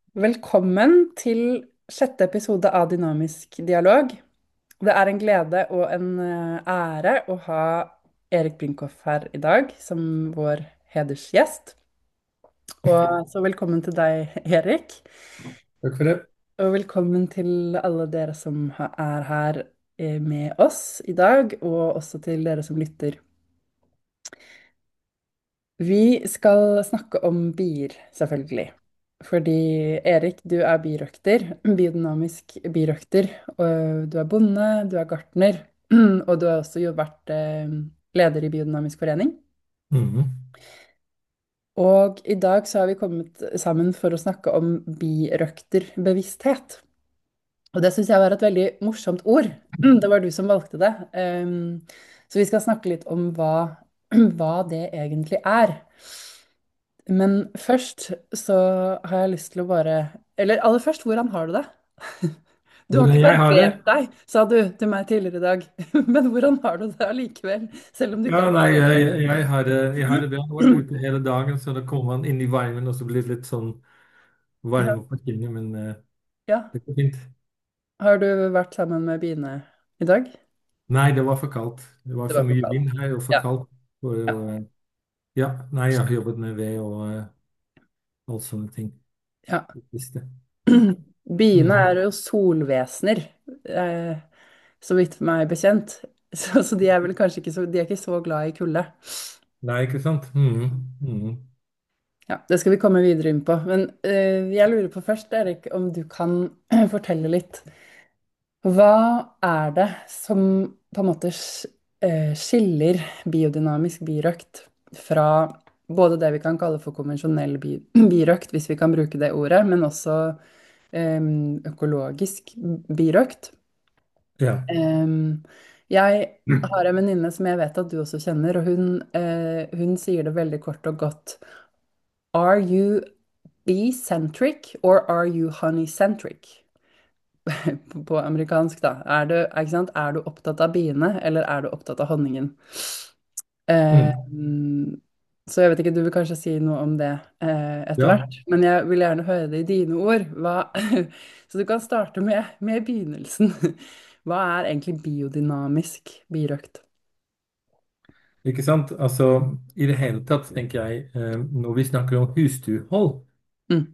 Velkommen til sjette episode av Dynamisk dialog. Det er en glede og en ære å ha Erik Brinkhoff her i dag som vår hedersgjest. Og så velkommen til deg, Erik. Takk for det. Og velkommen til alle dere som er her med oss i dag, og også til dere som lytter. Vi skal snakke om bier, selvfølgelig. Fordi Erik, du er birøkter, biodynamisk birøkter. Og du er bonde, du er gartner, og du har også jo vært leder i Biodynamisk forening. Mhm. Og i dag så har vi kommet sammen for å snakke om birøkterbevissthet. Og det syns jeg var et veldig morsomt ord. Det var du som valgte det. Så vi skal snakke litt om hva det egentlig er. Men først så har jeg lyst til å bare Eller aller først, hvordan har du det? Du har Hvordan ikke jeg har det? barbert deg, sa du til meg tidligere i dag. Men hvordan har du det allikevel? Selv om du ikke Ja, har nei, barbert deg? jeg har det bra. Jeg har vært ute hele dagen, så da kommer man inn i varmen, og så blir det litt sånn Ja. varme på kinnet, men Ja. det går fint. Har du vært sammen med biene i dag? Nei, det var for kaldt. Det var Det for var for mye kaldt. vind her og for Ja. kaldt. For, Ja. ja, nei, jeg har jobbet med ved og alt sånne ting. Ja. Det siste. Biene Mhm. er jo solvesener, eh, så vidt meg bekjent. Så de er vel kanskje ikke så, de er ikke så glad i kulde. Nei, ikke sant? Mhm. Mhm. Ja, det skal vi komme videre inn på. Men jeg lurer på først, Erik, om du kan fortelle litt. Hva er det som på en måte skiller biodynamisk birøkt fra både det vi kan kalle for konvensjonell birøkt, hvis vi kan bruke det ordet, men også økologisk birøkt? Ja. Em, jeg har en venninne som jeg vet at du også kjenner, og hun sier det veldig kort og godt. Are you bee-centric or are you honey-centric? På amerikansk, da. Ikke sant? Er du opptatt av biene, eller er du opptatt av honningen? Eh, Mhm. så jeg vet ikke, du vil kanskje si noe om det etter Ja. hvert, men jeg vil gjerne høre det i dine ord. Så du kan starte med begynnelsen. Hva er egentlig biodynamisk birøkt? Ikke sant? Altså, i det hele tatt tenker jeg, når vi snakker om husdyrhold, Mm,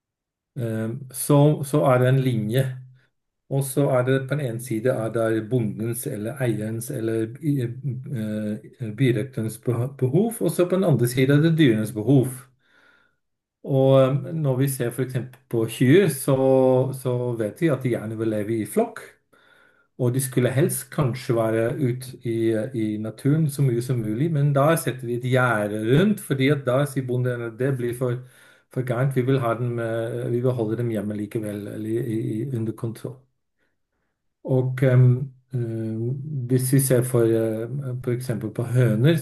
så er det en linje. Og så er det på den ene side er det bondens eller eierens eller byrøkterens behov, og så på den andre side er det dyrenes behov. Og når vi ser f.eks. på kyr, så vet vi at de gjerne vil leve i flokk. Og de skulle helst kanskje være ut i naturen så mye som mulig, men da setter vi et gjerde rundt, fordi at da sier bonden at det blir for gærent. Vi vil ha dem, vi vil holde dem hjemme likevel, eller under kontroll. Og hvis vi ser for eksempel på høner,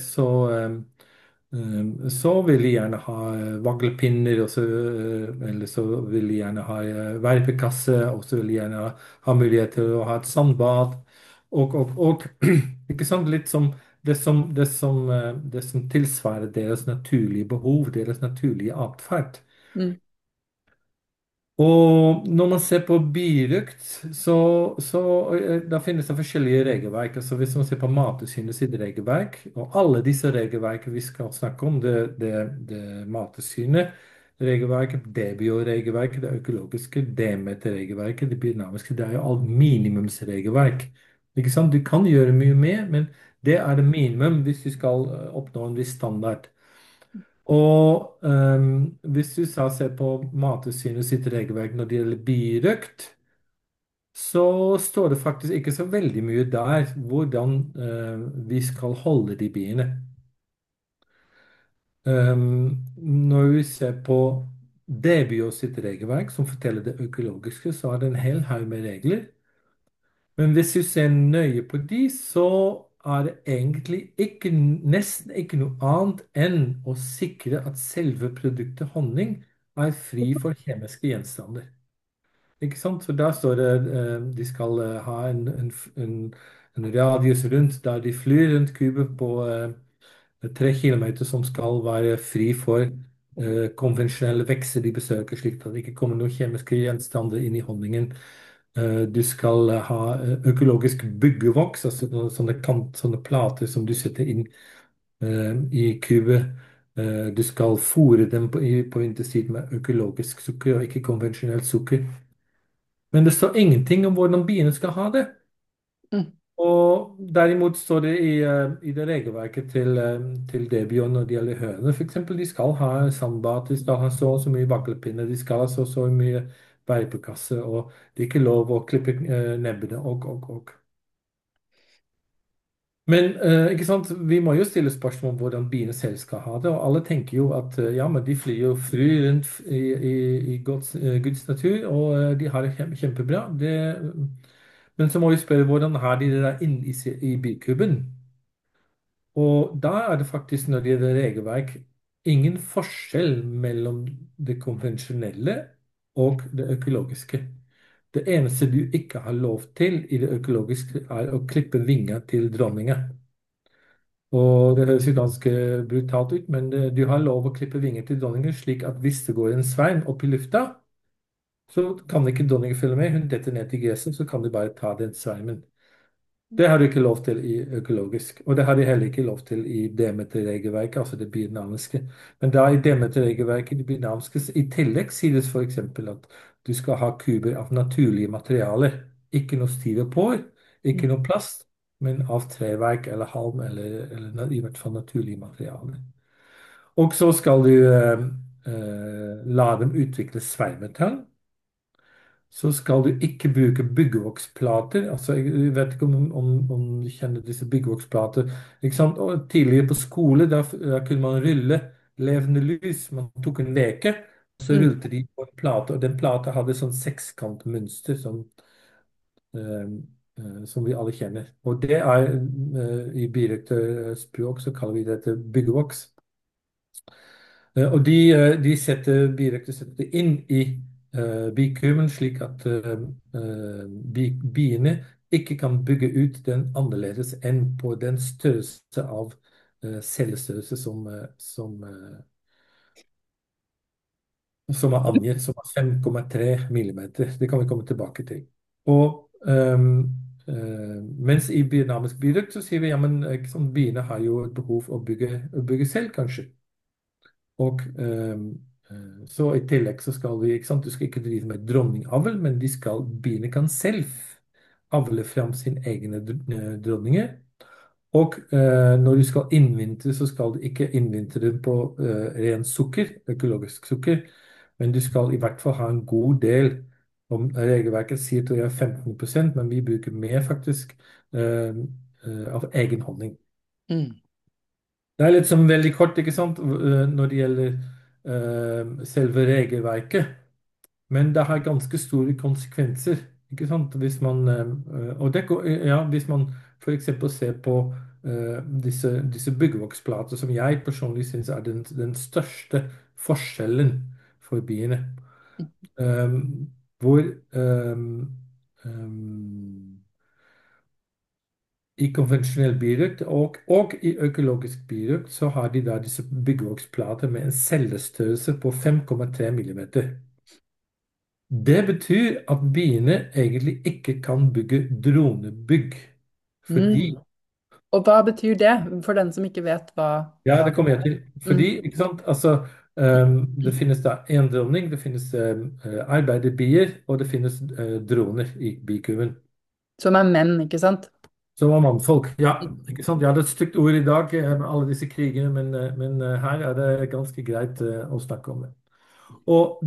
så vil de gjerne ha vaglpinner, eller så vil de gjerne ha verpekasse, og så vil de gjerne ha mulighet til å ha et sandbad. Og ikke sant, litt som det som tilsvarer deres naturlige behov, deres naturlige atferd. mm, Og når man ser på birøkt, da finnes det forskjellige regelverk. Altså hvis man ser på Mattilsynet sitt regelverk, og alle disse regelverkene vi skal snakke om, det Mattilsynet, regelverket, Debio-regelverket, det økologiske, Demeter-regelverket, det biodynamiske, det er jo alt minimumsregelverk. Ikke sant? Du kan gjøre mye mer, men det er det minimum hvis du skal oppnå en viss standard. Og hvis du ser på Mattilsynet sitt regelverk når det gjelder birøkt, så står det faktisk ikke så veldig mye der hvordan vi skal holde de biene. Når vi ser på Debio sitt regelverk, som forteller det økologiske, så er det en hel haug med regler. Men hvis du ser nøye på de, så er det egentlig ikke, nesten ikke noe annet enn å sikre at selve produktet honning er fri for kjemiske gjenstander. Ikke sant? Så da står det de skal ha en radius rundt der de flyr rundt kubet på 3 kilometer som skal være fri for konvensjonelle vekster de besøker, slik at det ikke kommer noen kjemiske gjenstander inn i honningen. Du skal ha økologisk byggevoks, altså sånne plater som du setter inn i kuber. Du skal fôre dem på vinterstid med økologisk sukker og ikke konvensjonelt sukker. Men det står ingenting om hvordan biene skal ha det. Mm. Og derimot står det i det regelverket til Debian når det gjelder høner, f.eks. De skal ha sandbad, de skal ha så og så mye vaklepinner, de skal ha så og så mye beipekasse, og det er ikke lov å klippe nebbene og. Men ikke sant? Vi må jo stille spørsmål om hvordan biene selv skal ha det, og alle tenker jo at ja, men de flyr jo fly rundt i Guds natur, og de har det kjempebra. Men så må vi spørre hvordan har de det der inne i bikuben? Og da er det faktisk, når det gjelder regelverk, ingen forskjell mellom det konvensjonelle og det økologiske. Det eneste du ikke har lov til i det økologiske, er å klippe vinger til dronninger. Og det høres jo ganske brutalt ut, men du har lov å klippe vinger til dronninger, slik at hvis det går en svein opp i lufta, så kan ikke dronningen følge med. Hun detter ned til gresset, så kan du bare ta den sveimen. Det har du ikke lov til i økologisk, og det har de heller ikke lov til i Demeter-regelverket, altså det biodynamiske. Men da i Demeter-regelverket, det biodynamiske, i tillegg sies f.eks. at du skal ha kuber av naturlige materialer. Ikke noe styropor, ikke noe plast, men av treverk eller halm, eller i hvert fall naturlige materialer. Og så skal du la dem utvikle svermetall. Så skal du ikke bruke byggevoksplater. Altså, jeg vet ikke om du kjenner disse byggevoksplater. Ikke sant? Og tidligere på skole der kunne man rulle levende lys. Man tok en leke, og så Mm. rullte de på en plate. Og den plata hadde sånn sekskantmønster eh, som vi alle kjenner. Og det er i birøkterspråk så kaller vi dette byggevoks. Og de setter birekte setter inn i bikuben, slik at biene ikke kan bygge ut den annerledes enn på den størrelse av cellestørrelse som er angitt, som er 5,3 millimeter. Det kan vi komme tilbake til. Og mens i biodynamisk biodrøkt så sier vi ja, men ikke sant, biene har jo et behov å bygge selv, kanskje. Og så i tillegg så skal vi, ikke sant, du skal ikke drive med dronningavl, men biene kan selv avle fram sine egne dronninger. Og når du skal innvintre, så skal du ikke innvintre på ren sukker, økologisk sukker, men du skal i hvert fall ha en god del, om regelverket sier til å gjøre 15%, men vi bruker mer faktisk av egen honning. Mm. Det er litt som veldig kort, ikke sant, når det gjelder selve regelverket. Men det har ganske store konsekvenser, ikke sant? Hvis man f.eks. ser på disse byggevoksplater, som jeg personlig syns er den største forskjellen for biene. Hvor i konvensjonell birøkt og i økologisk birøkt så har de da disse byggvoksplater med en cellestørrelse på 5,3 millimeter. Det betyr at biene egentlig ikke kan bygge dronebygg. Fordi, Mm. Og hva betyr det for den som ikke vet ja, hva det kommer jeg til. mm. Fordi, ikke sant, altså det finnes da en dronning, det finnes arbeiderbier, og det finnes droner i bikuben. Som er menn, ikke sant? Som var mannfolk. Ja, ikke sant? Ja, det er et stygt ord i dag med alle disse krigene, men her er det ganske greit å snakke om det. Og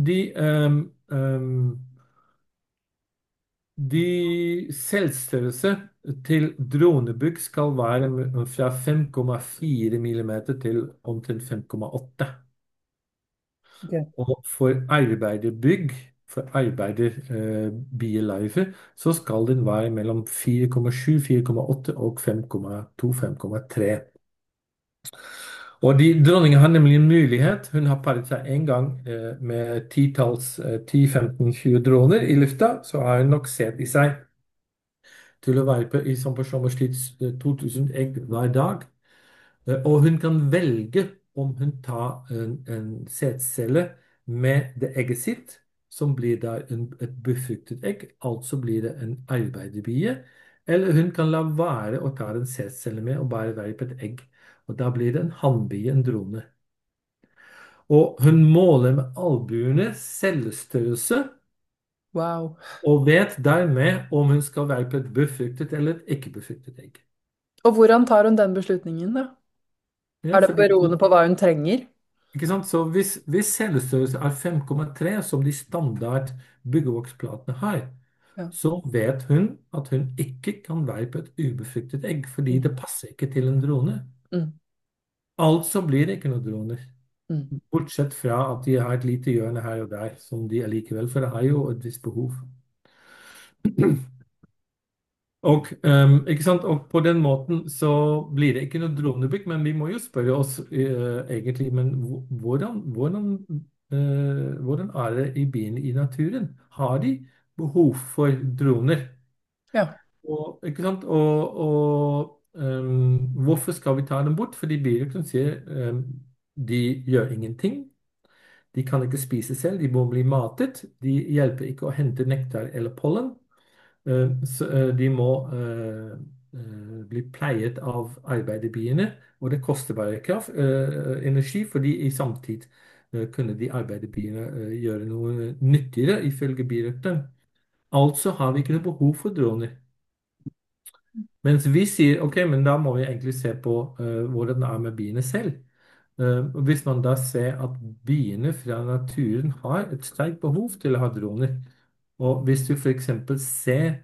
de selvstørrelse til dronebygg skal være fra 5,4 millimeter til omtrent 5,8. Ok. Og for arbeiderbygg, for arbeiderbielifer, så skal den være mellom 4,7, 4,8 og 5,2, 5,3. Og dronningen har nemlig en mulighet. Hun har paret seg en gang med titalls, 10, 15, 20 droner i lufta, så har hun nok sett i seg til å være på sommerslitt 2000 egg hver dag. Og hun kan velge om hun tar en sædcelle med det egget sitt, som blir da et befruktet egg, altså blir det en arbeiderbie, eller hun kan la være å ta en sædcelle med og bare være på et egg. Og da blir det en hannbie, en drone. Og hun måler med albuene cellestørrelse, Wow. og vet dermed om hun skal være på et befruktet eller et ikke-befruktet egg. Og hvordan tar hun den beslutningen, da? Ja, Er det fordi beroende på hva hun trenger? Ikke sant? Så hvis cellestørrelse er 5,3, som de standard byggevoksplatene har, Ja. så vet hun at hun ikke kan være på et ubefruktet egg, fordi Mm. det passer ikke til en drone. Mm. Altså blir det ikke noen droner. Mm. Bortsett fra at de har et lite hjørne her og der, som de allikevel, for det har jo et visst behov. Og, ikke sant? Og på den måten så blir det ikke noe dronebygg, men vi må jo spørre oss egentlig, men hvordan er det i biene i naturen? Har de behov for droner? Ja. Og, ikke sant? Hvorfor skal vi ta dem bort? Fordi biene sier de gjør ingenting. De kan ikke spise selv, de må bli matet. De hjelper ikke å hente nektar eller pollen. De må bli pleiet av arbeiderbiene, og det koster bare energi, fordi i samtid kunne de arbeiderbiene gjøre noe nyttigere, ifølge birøkteren. Altså har vi ikke noe behov for droner. Mens vi sier ok, men da må vi egentlig se på hvordan det er med biene selv. Hvis man da ser at biene fra naturen har et sterkt behov til å ha droner, og hvis du f.eks. ser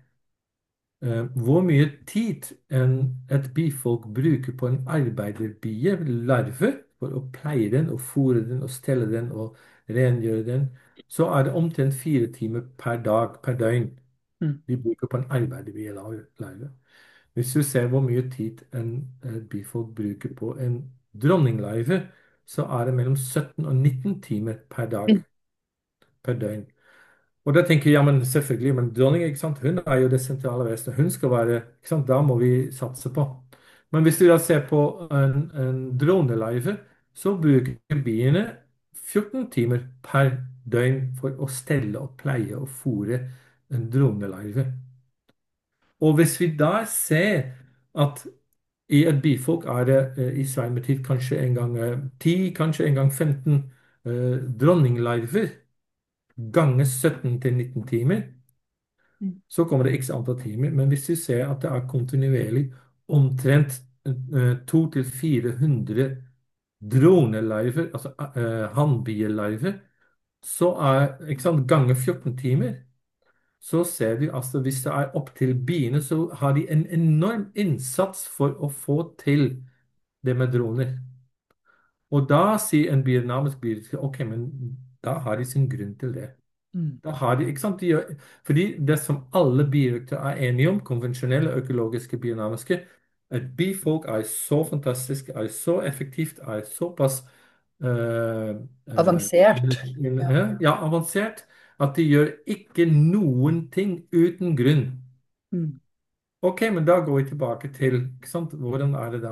hvor mye tid et bifolk bruker på en arbeiderbie, larve, for å pleie den og fôre den og stelle den og rengjøre den, så er det omtrent 4 timer per dag, per døgn, Mm. vi bruker på en arbeiderbie larve. Hvis du ser hvor mye tid et bifolk bruker på en dronninglarve, så er det mellom 17 og 19 timer per dag, Mm. per døgn. Og da tenker jeg, ja, men selvfølgelig, men dronning, ikke sant? Hun er jo det sentrale vesenet. Hun skal være, ikke sant? Da må vi satse på. Men hvis du da ser på en dronelarve, så bruker biene 14 timer per døgn for å stelle og pleie og fôre en dronelarve. Og hvis vi da ser at i et bifolk er det i sveimetid kanskje en gang 10, kanskje en gang 15 dronninglarver, ganger 17 til 19 timer, Mm. så kommer det x antall timer. Men hvis vi ser at det er kontinuerlig omtrent 200 til 400 dronelarver, altså hannbielarver, så er ikke sant, ganger 14 timer, så ser vi altså hvis det er opp til biene, så har de en enorm innsats for å få til det med droner. Og da sier en biodynamisk biologi ok, men da har de sin grunn til det. Mm. Da har de, ikke sant? Fordi det som alle birøktere er enige om, konvensjonelle, økologiske, biodynamiske, et bifolk er så fantastisk, er så effektivt, er såpass eh, Avansert. Ja. ja, avansert, at de gjør ikke noen ting uten grunn. Mm. Ok, men da går vi tilbake til ikke sant? Hvordan er det da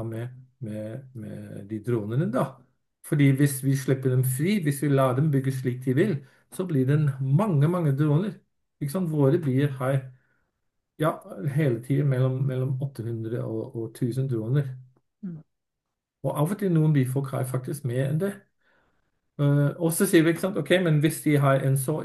med de dronene, da? Fordi hvis vi slipper dem fri, hvis vi lar dem bygge slik de vil, så blir det mange, mange droner. Ikke sant? Våre byer har ja, hele tiden mellom 800 og 1000 droner. Mm. Og av og til noen byfolk har faktisk mer enn det. Og så sier vi, ikke sant, ok, men hvis de har en så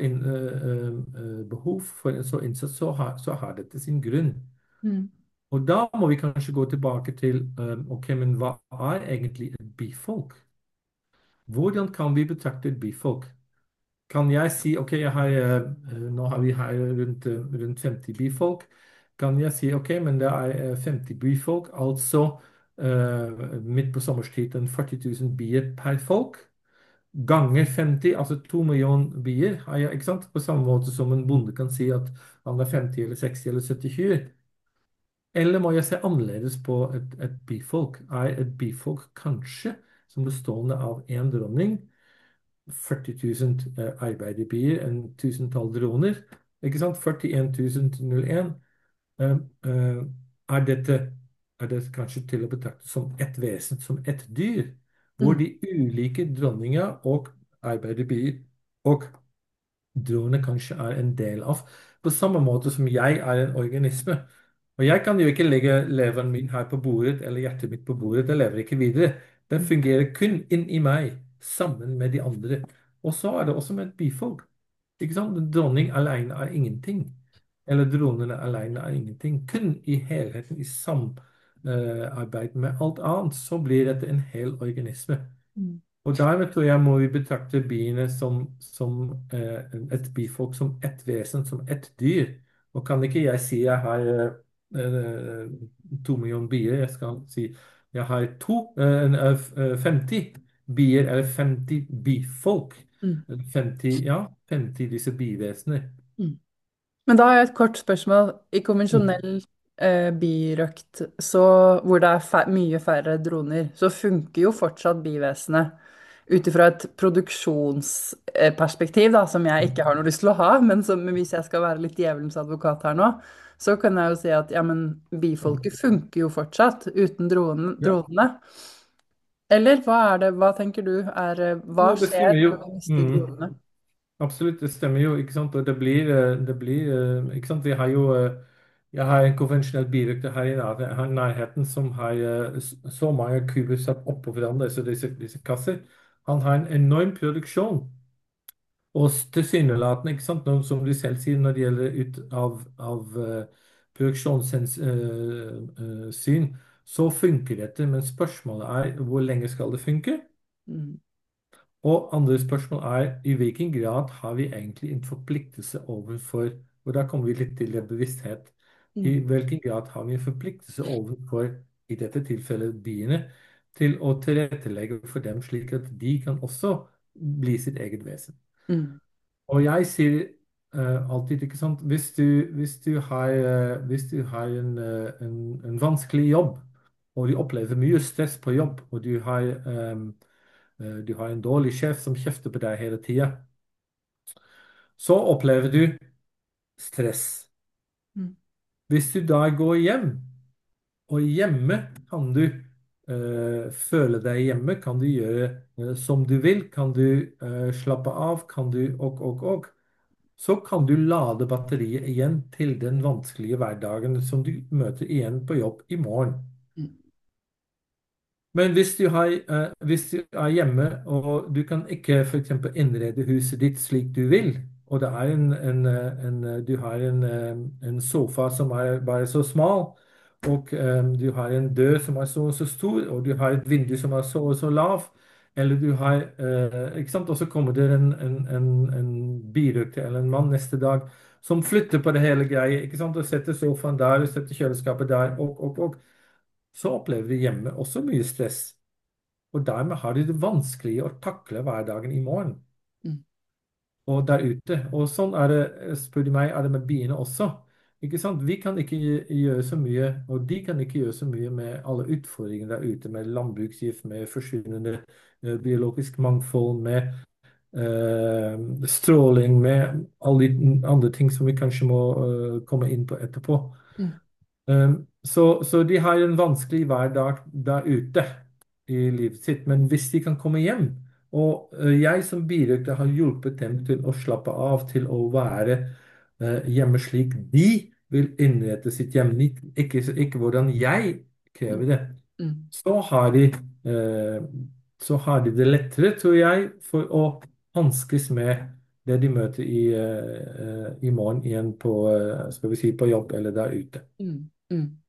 behov for en så innsats, så har dette sin grunn. Mm. Og da må vi kanskje gå tilbake til ok, men hva er egentlig et bifolk? Hvordan kan vi betrakte et bifolk? Kan jeg si ok, nå har vi her rundt 50 bifolk. Kan jeg si ok, men det er 50 byfolk, altså midt på sommerstid en 40 000 bier per folk. Ganger 50, altså 2 millioner bier, har jeg, ikke sant? På samme måte som en bonde kan si at han har 50 eller 60 eller 70 kyr. Eller må jeg se annerledes på et bifolk? Er et bifolk kanskje som bestående av én dronning, 40 000 arbeiderbier, en tusentall droner, ikke sant? 41 001. Eh, er dette kanskje til å betrakte som ett vesen, som ett dyr? hvor de ulike dronninger og arbeiderbier og droner kanskje er en del av, på samme måte som jeg er en organisme. Og jeg kan jo ikke legge leveren min her på bordet, eller hjertet mitt på bordet, det lever ikke videre. Den fungerer kun inn i meg, sammen med de andre. Og så er det også med et bifolk. Ikke sant? Dronning alene er ingenting. Eller dronene alene er ingenting. Kun i helheten, i samarbeid med alt annet, så blir dette en hel organisme. Og dermed tror jeg må vi betrakte biene som et bifolk, som ett vesen, som ett dyr. Og kan ikke jeg si jeg har 2 millioner bier, jeg skal si jeg har 50 bier, eller 50 bifolk. Mm. 50, ja, 50 disse bivesener. Mm. Men da har jeg et kort spørsmål. I Mm. konvensjonell birøkt, så, hvor det er mye færre droner, så funker jo fortsatt bivesenet ut ifra et produksjonsperspektiv, da, som jeg ikke har noe lyst til å ha, men men hvis jeg skal være litt djevelens advokat her nå, så kan jeg jo si at ja, men bifolket funker jo fortsatt uten Ja, dronene. Eller hva er det, hva tenker du er, hva jo, det skjer stemmer jo. når vi mister Mm. dronene? Absolutt, det stemmer jo, ikke sant? Og det blir, ikke sant? Vi har jo, jeg har en konvensjonell bilrykte her i nærheten som har så mange kuber satt oppå hverandre, så disse kasser. Han har en enorm produksjon. Og tilsynelatende, ikke sant, som du selv sier, når det gjelder ut av produksjonssyn, så funker dette. Men spørsmålet er hvor lenge skal det funke? Mm. Og andre spørsmål er i hvilken grad har vi egentlig en forpliktelse overfor, og da kommer vi litt til det bevissthet, i Mm. hvilken grad har vi en forpliktelse overfor, i dette tilfellet byene, til å tilrettelegge for dem slik at de kan også bli sitt eget vesen. Mm. Og jeg sier alltid, ikke sant, hvis du har en vanskelig jobb, og du opplever mye stress på jobb, og du har en dårlig sjef som kjefter på deg hele tida, så opplever du stress. Mm. Hvis du da går hjem, og hjemme kan du føle deg hjemme, kan du gjøre som du vil, kan du slappe av, kan du og. Så kan du lade batteriet igjen til den vanskelige hverdagen som du møter igjen på jobb i morgen. Mm. Men hvis du er hjemme og du kan ikke f.eks. innrede huset ditt slik du vil, og det er du har en sofa som er bare så smal, og du har en dør som er så og så stor, og du har et vindu som er så og så lav, eller du har ikke sant? Og så kommer det en birøkter eller en mann neste dag som flytter på det hele greia, ikke sant? Og setter sofaen der, og setter kjøleskapet der, og så opplever de hjemme også mye stress. Og dermed har de det vanskelig å takle hverdagen i morgen Mm. og der ute. Og sånn er det, spør du meg, er det med biene også. Ikke sant? Vi kan ikke gjøre så mye, og de kan ikke gjøre så mye med alle utfordringene der ute, med landbruksgift, med forsvinnende biologisk mangfold, med stråling, med alle de andre ting som vi kanskje må komme inn på etterpå. Mm. Så de har en vanskelig hverdag der ute i livet sitt. Men hvis de kan komme hjem, og jeg som birøkter har hjulpet dem til å slappe av, til å være hjemme slik de vil innrette sitt hjem, ikke hvordan jeg krever det, Mm. så har de, eh, så har de det lettere, tror jeg, for å hanskes med det de møter i morgen igjen på, skal vi si, på jobb eller der ute. Mm. Mm.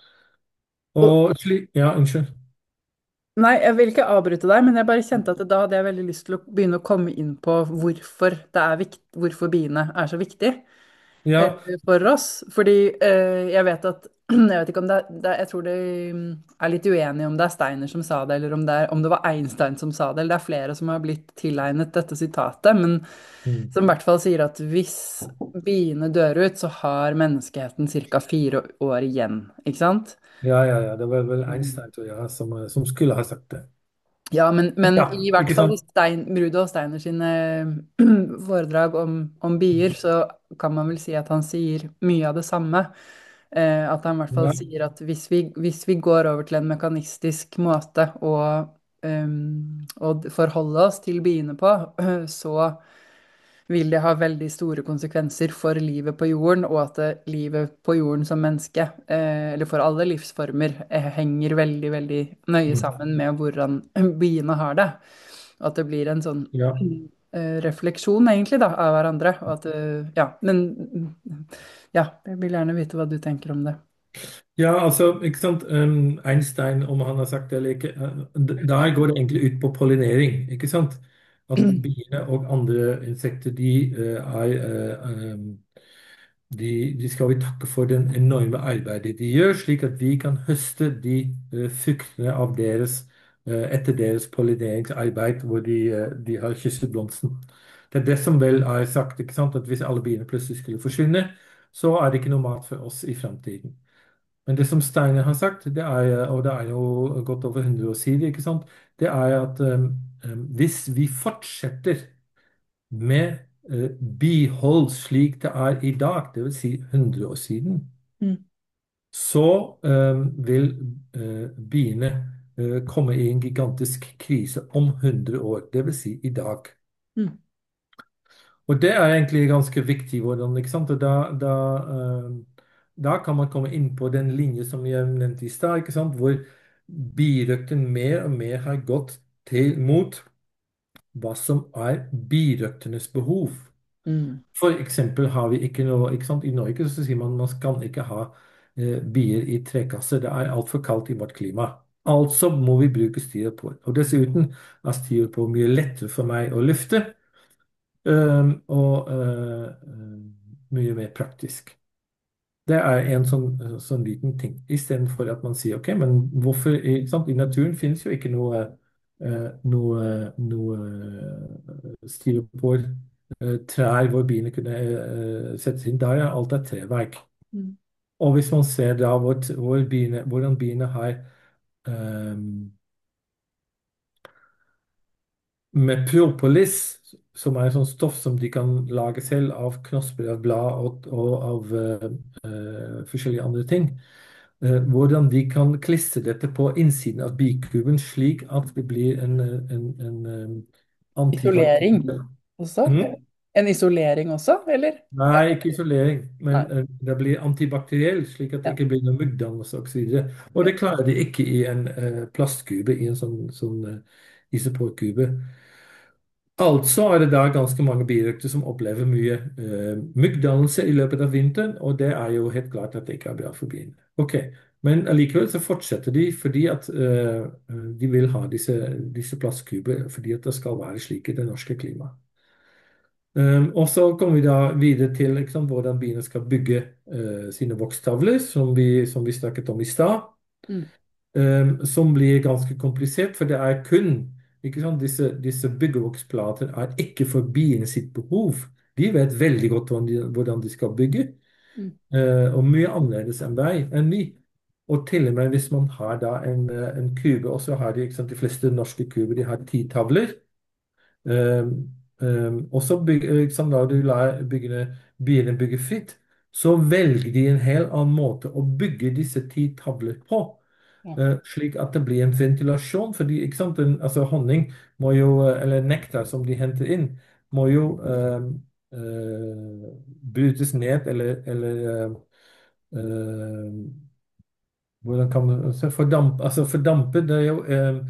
Og, Og slik, ja, unnskyld. nei, jeg vil ikke avbryte deg, men jeg bare kjente at da hadde jeg veldig lyst til å begynne å komme inn på hvorfor det er hvorfor biene er så viktig Ja, for oss. Fordi jeg vet at jeg vet ikke om jeg tror det er litt uenig om det er Steiner som sa det, eller om det var Einstein som sa det, eller det er flere som har blitt tilegnet dette sitatet, men mm. som i hvert fall sier at hvis biene dør ut, så har menneskeheten ca. 4 år igjen, ikke sant? Ja, det var vel Einstein, tror jeg, som skulle ha sagt det. Ja, men Ja, i hvert ikke fall i sant? Rudolf Steiner sine foredrag om byer, så kan man vel si at han sier mye av det samme. At han i hvert fall Ja, sier at hvis vi går over til en mekanistisk måte å og forholde oss til biene på, så vil det ha veldig store konsekvenser for livet på jorden, og at livet på jorden som menneske, eller for alle livsformer, henger veldig, veldig nøye Mm. sammen med hvordan biene har det. At det blir en sånn Ja. refleksjon, egentlig, da, av hverandre. Og at, ja, men ja, jeg vil gjerne vite hva du tenker om det. Ja, altså, ikke sant, Einstein, om han har sagt det eller ikke, der går det egentlig ut på pollinering, ikke sant? At biene og andre insekter, de skal vi takke for den enorme arbeidet de gjør, slik at vi kan høste de fruktene av etter deres pollineringsarbeid, hvor de har kysset blomsten. Det er det som vel er sagt, ikke sant? At hvis alle biene plutselig skulle forsvinne, så er det ikke noe mat for oss i fremtiden. Men det som Steiner har sagt, det er, og det er jo godt over 100 år siden, ikke sant? Det er at hvis vi fortsetter med bihold slik det er i dag, det vil si 100 år siden, Mm, så vil biene komme i en gigantisk krise om 100 år, det vil si i dag. mm, Og det er egentlig ganske viktig, hvordan, ikke sant? Og da kan man komme inn på den linje som jeg nevnte i stad, ikke sant? Hvor birøkten mer og mer har gått mot hva som er birøkternes behov. mm, For eksempel har vi ikke noe, ikke sant? I Norge så sier man kan ikke ha bier i trekasser. Det er altfor kaldt i vårt klima. Altså må vi bruke styropor. Og dessuten er styropor mye lettere for meg å lufte. Og mye mer praktisk. Det er en sånn liten ting. Istedenfor at man sier ok, men hvorfor ikke sant? I naturen finnes jo ikke noe styropor, trær hvor biene kunne settes inn. Der er alt er treverk. mm. Og hvis man ser da hvordan biene har eh, med propolis, som er et sånt stoff som de kan lage selv av knosper av blad og av forskjellige andre ting. Hvordan de kan klistre dette på innsiden av bikuben slik at det blir en Isolering antibakteriell. også? Mm? En isolering også, eller? Ja. Nei, ikke isolering, men Nei. det blir antibakteriell, slik at det Ja. ikke blir noe muggdannelse osv. Og, så videre. Og Ja. det klarer de ikke i en plastkube, i en sånn isoporkube. Altså er det da ganske mange birøkter som opplever mye myggdannelse i løpet av vinteren, og det er jo helt klart at det ikke er bra for biene. Ok, men allikevel så fortsetter de fordi at de vil ha disse plastkuber, fordi at det skal være slik i det norske klimaet. Og så kommer vi da videre til ikke sant, hvordan biene skal bygge sine vokstavler, som vi snakket om i stad. Mm, Som blir ganske komplisert, for det er kun ikke sant, disse byggevoksplater er ikke for biene sitt behov. De vet veldig godt hvordan de skal bygge, mm, og mye annerledes enn vi. Og til og med hvis man har da en kube, og så har de ikke sant, de fleste norske kuber de har 10 tavler. Og så ikke sant, lar du biene bygge fritt, så velger de en helt annen måte å bygge disse 10 tavler på. ja. Slik at det blir en ventilasjon. Fordi ikke sant, altså honning må jo, eller nektar som de henter inn, må jo brytes ned eller hvordan kan man altså fordampe, det er jo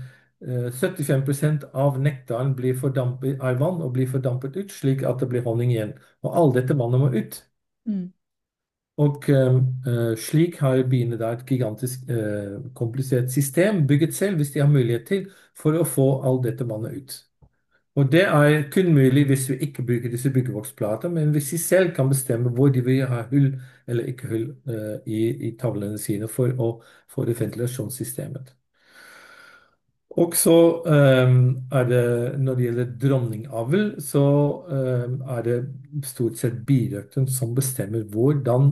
75% av nektaren blir fordampet av vann og blir fordampet ut, slik at det blir honning igjen. Og all dette vannet må ut. Mm, Og slik har biene da et gigantisk komplisert system bygget selv, hvis de har mulighet til, for å få all dette vannet ut. Og det er kun mulig hvis vi ikke bruker disse byggevoksplater, men hvis de selv kan bestemme hvor de vil ha hull eller ikke hull i tavlene sine for å få det ventilasjonssystemet. Og så er det, når det gjelder dronningavl, så er det stort sett birøkten som bestemmer hvordan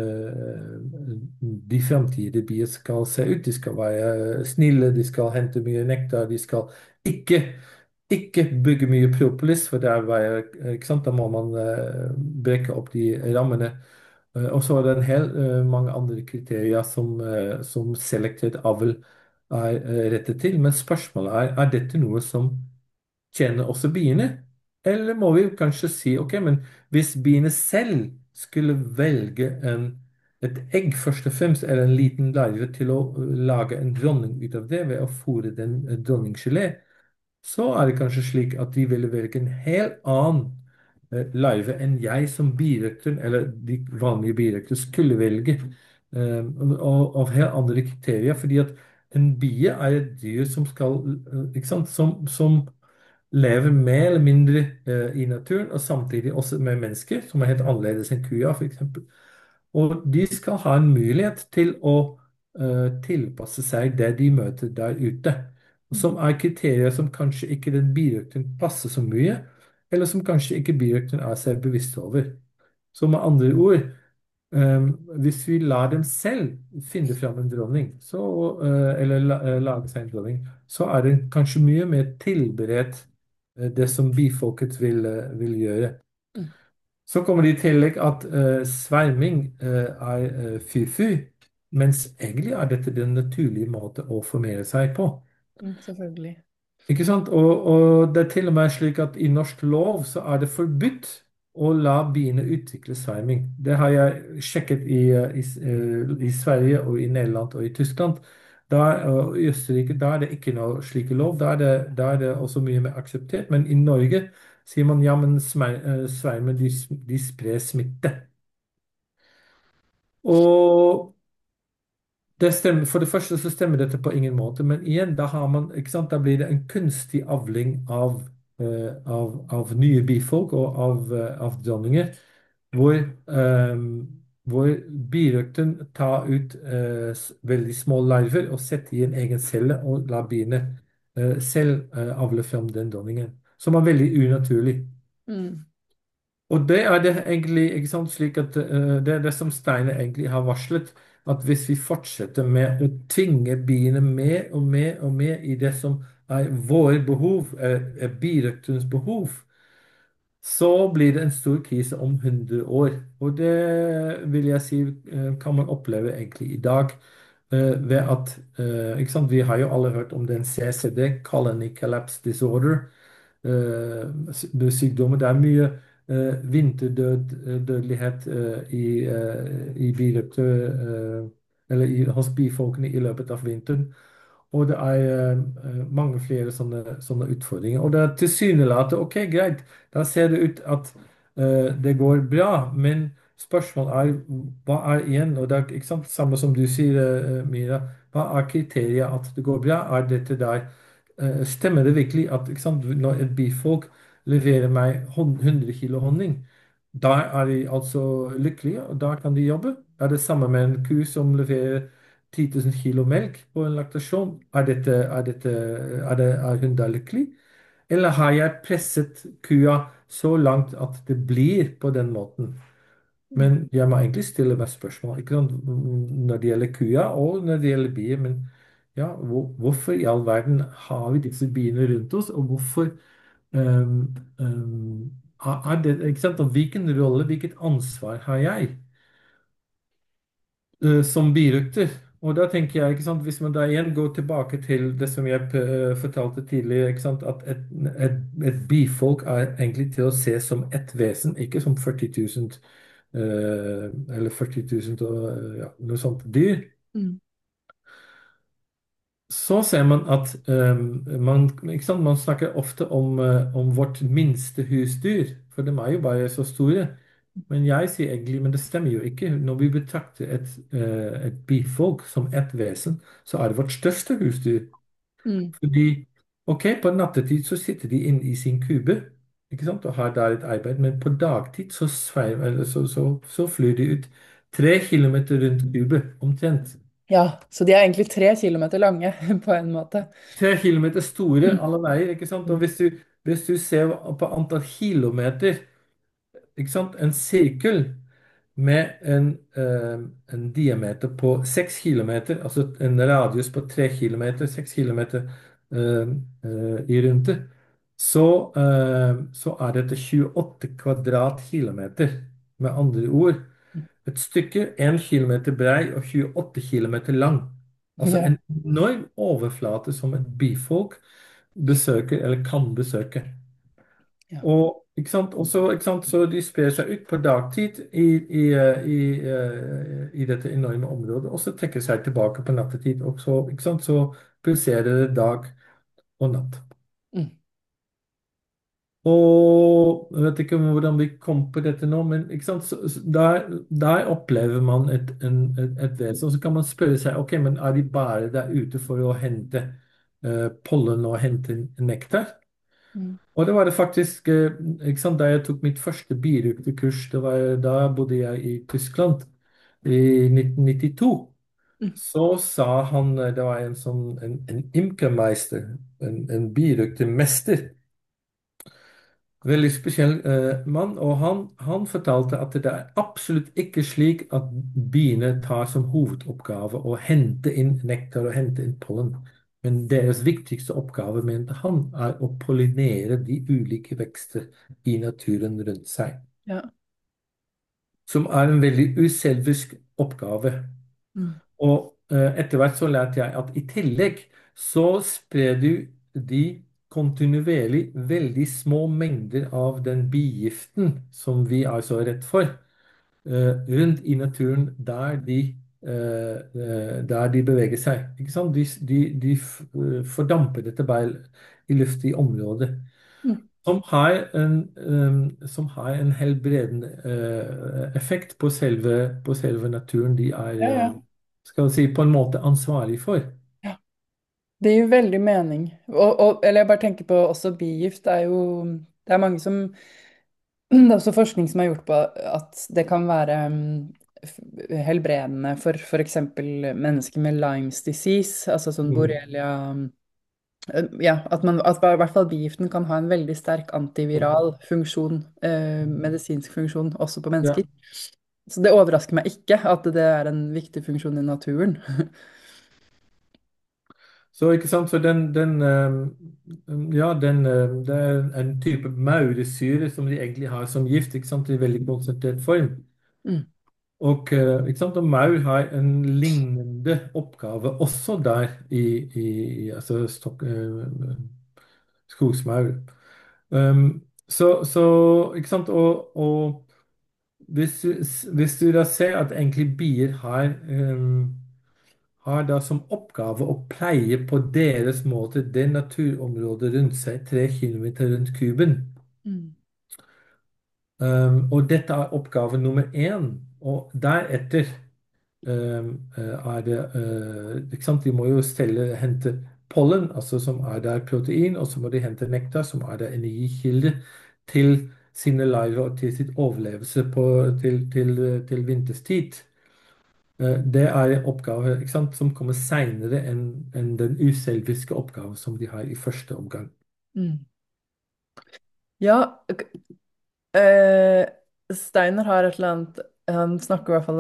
de framtidige bier skal se ut. De skal være snille, de skal hente mye nektar, de skal ikke, ikke bygge mye propolis, for ikke sant, da må man brekke opp de rammene. Og så er det en hel mange andre kriterier som selektivt avl er rettet til. Men spørsmålet er dette noe som tjener også biene? Eller må vi kanskje si ok, men hvis biene selv skulle velge et egg først og fremst, eller en liten larve til å lage en dronning ut av det ved å fôre den dronninggelé, så er det kanskje slik at de ville velge en helt annen larve enn jeg som birøkter, eller de vanlige birøkter, skulle velge. Og av helt andre kriterier, fordi at en bie er et dyr som skal, ikke sant, som lever mer eller mindre i naturen, og samtidig også med mennesker, som er helt annerledes enn kua, for eksempel. Og de skal ha en mulighet til å tilpasse seg det de møter der ute. Som er kriterier som kanskje ikke den birøkteren passer så mye, eller som kanskje ikke birøkteren er seg bevisst over. Så med andre ord, eh, hvis vi lar dem selv finne fram en dronning, eller lage seg en dronning, så er det kanskje mye mer tilberedt det som bifolket vil gjøre. Mm. Så kommer det i tillegg at sverming er fy-fy, mens egentlig er dette den naturlige måte å formere seg på. Selvfølgelig. Ikke sant? Og det er til og med slik at i norsk lov så er det forbudt å la biene utvikle sverming. Det har jeg sjekket i Sverige og i Nederland og i Tyskland. Og i Østerrike da er det ikke noe slike lov. Da er det også mye mer akseptert. Men i Norge sier man ja, men svermer de sprer smitte. Og det stemmer, for det første så stemmer dette på ingen måte, men igjen, da har man, ikke sant, da blir det en kunstig avling av nye bifolk og av dronninger, hvor, eh, hvor birøkten tar ut veldig små larver og setter i en egen celle og lar biene selv avle frem den dronningen, som er veldig unaturlig. Mm. Og det er det egentlig, ikke sant, slik at det er det som Steiner egentlig har varslet, at hvis vi fortsetter med å tvinge biene mer og mer og mer i det som er våre behov, er birøkternes behov, så blir det en stor krise om 100 år. Og det vil jeg si kan man oppleve egentlig i dag. Ved at ikke sant, vi har jo alle hørt om den CCD, Colony Collapse Disorder, sykdommer. Det er mye vinterdødelighet i hos bifolkene i løpet av vinteren. Og det er mange flere sånne utfordringer. Og det er tilsynelatende ok, greit, da ser det ut at det går bra, men spørsmålet er hva er igjen? Og det er ikke sant, samme som du sier, Mira. Hva er kriteriet at det går bra? Er dette der stemmer det virkelig at ikke sant, når et bifolk leverer meg 100 kilo honning, da er de altså lykkelige, og da kan de jobbe? Er det samme med en ku som leverer 10 000 kilo melk på en laktasjon? Er hun da lykkelig? Eller har jeg presset kua så langt at det blir på den måten? Men jeg må egentlig stille meg spørsmål ikke sant, når det gjelder kuer og når det gjelder bier. Men ja, hvorfor i all verden har vi disse biene rundt oss, og hvorfor um, er det, ikke sant, og hvilken rolle, hvilket ansvar har jeg som birøkter? Og da tenker jeg, ikke sant, hvis man da igjen går tilbake til det som jeg fortalte tidligere, ikke sant, at et bifolk er egentlig til å se som ett vesen, ikke som 40 000 eller 40 000 og ja, noe sånt dyr, Mm. så ser man at ikke sant, man snakker ofte om vårt minste husdyr, for de er jo bare så store. Men jeg sier egentlig, men det stemmer jo ikke. Når vi betrakter et bifolk som ett vesen, så er det vårt største husdyr. Mm. Fordi, ok, på nattetid så sitter de inne i sin kube, ikke sant, og har der et arbeid, men på dagtid så flyr de ut 3 kilometer rundt kube, omtrent. Ja, så de er egentlig 3 kilometer lange, på en måte. 3 kilometer store Mm. alle veier, ikke sant? Og hvis du ser på antall kilometer, ikke sant? En sirkel med en diameter på 6 kilometer, altså en radius på 3 kilometer, 6 kilometer i runde, så er dette 28 kvadratkilometer. Med andre ord, et stykke 1 kilometer brei og 28 kilometer lang. Altså Ja. en enorm overflate som et bifolk besøker eller kan besøke. Ja. Og, ikke sant? Ikke sant? Så de sprer seg ut på dagtid i dette enorme området, og så trekker seg tilbake på nattetid. Og så, ikke sant? Så pulserer det dag og natt. Mm. Og jeg vet ikke hvordan vi kom på dette nå, men ikke sant? Der opplever man et vesen. Og så kan man spørre seg ok, men er de bare der ute for å hente pollen og hente nektar? Mm. Og det var det faktisk ikke sant, da jeg tok mitt første biruktekurs, da bodde jeg i Tyskland i 1992. Mm. Så sa han, det var en imkermeister, en biruktemester, veldig spesiell mann, og han fortalte at det er absolutt ikke slik at biene tar som hovedoppgave å hente inn nektar og hente inn pollen. Men deres viktigste oppgave, mente han, er å pollinere de ulike vekster i naturen rundt seg. Ja. Som er en veldig uselvisk oppgave. Mm. Og etter hvert så lærte jeg at i tillegg så sprer du de kontinuerlig veldig små mengder av den bigiften som vi er så redd for, rundt i naturen der de beveger seg. Ikke sant? De fordamper dette bare i luftig område. Mm. Som har en helbredende effekt på selve naturen de er Ja, ja. skal vi si, på en måte ansvarlig for. Ja. Det gir jo veldig mening. Eller jeg bare tenker på også bigift. Det er mange som Det er også forskning som har gjort på at det kan være helbredende for f.eks. mennesker med Lymes disease, altså sånn Mm. borrelia. Ja, at i hvert fall bigiften kan ha en veldig sterk antiviral funksjon, medisinsk funksjon, også på Ja. mennesker. Så det overrasker meg ikke at det er en viktig funksjon i naturen. Så ikke sant, så ja, det er en type mauresyre som de egentlig har som gift, ikke sant, i veldig konsentrert form. Mm. Og, ikke sant? Og maur har en lignende oppgave også der altså skogsmaur. Ikke sant? Og hvis du da ser at egentlig bier har da som oppgave å pleie på deres måte det naturområdet rundt seg, 3 kilometer rundt kuben. Mm. Og dette er oppgave nummer én. Og deretter er det ikke sant? De må jo hente pollen, altså som er der protein, og så må de hente nektar, som er der energikilde til sine larver og til sitt overlevelse til vinterstid. Det er en oppgave ikke sant, som kommer seinere enn den uselviske oppgaven som de har i første omgang. Mm. Ja, Steiner har et eller annet. Han snakker i hvert fall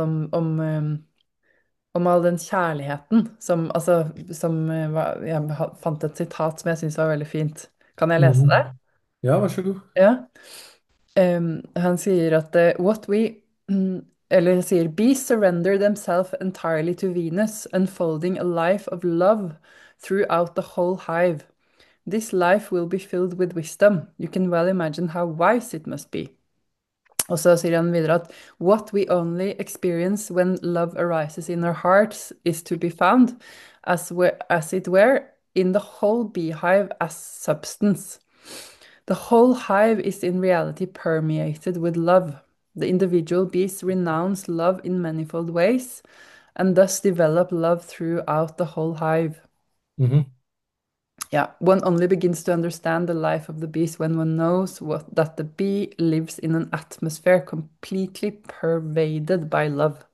om all den kjærligheten som, altså, fant et sitat som jeg syns var veldig fint. Kan jeg lese det? Mhm. Ja, vær så god. Ja. Han sier at what we Eller han sier bees surrender themselves entirely to Venus, unfolding a life of love throughout the whole hive. This life will be filled with wisdom. You can well imagine how wise it must be. Og så sier han videre at what we only experience when love arises in our hearts is to be found, as it were, in the whole beehive as substance. The whole hive is in reality permeated with love. The individual bees renounce love in manifold ways and thus develop love throughout the whole hive. Mhm. Yeah, one only begins to understand the life of the bees when one knows that the bee lives in an atmosphere completely pervaded by love.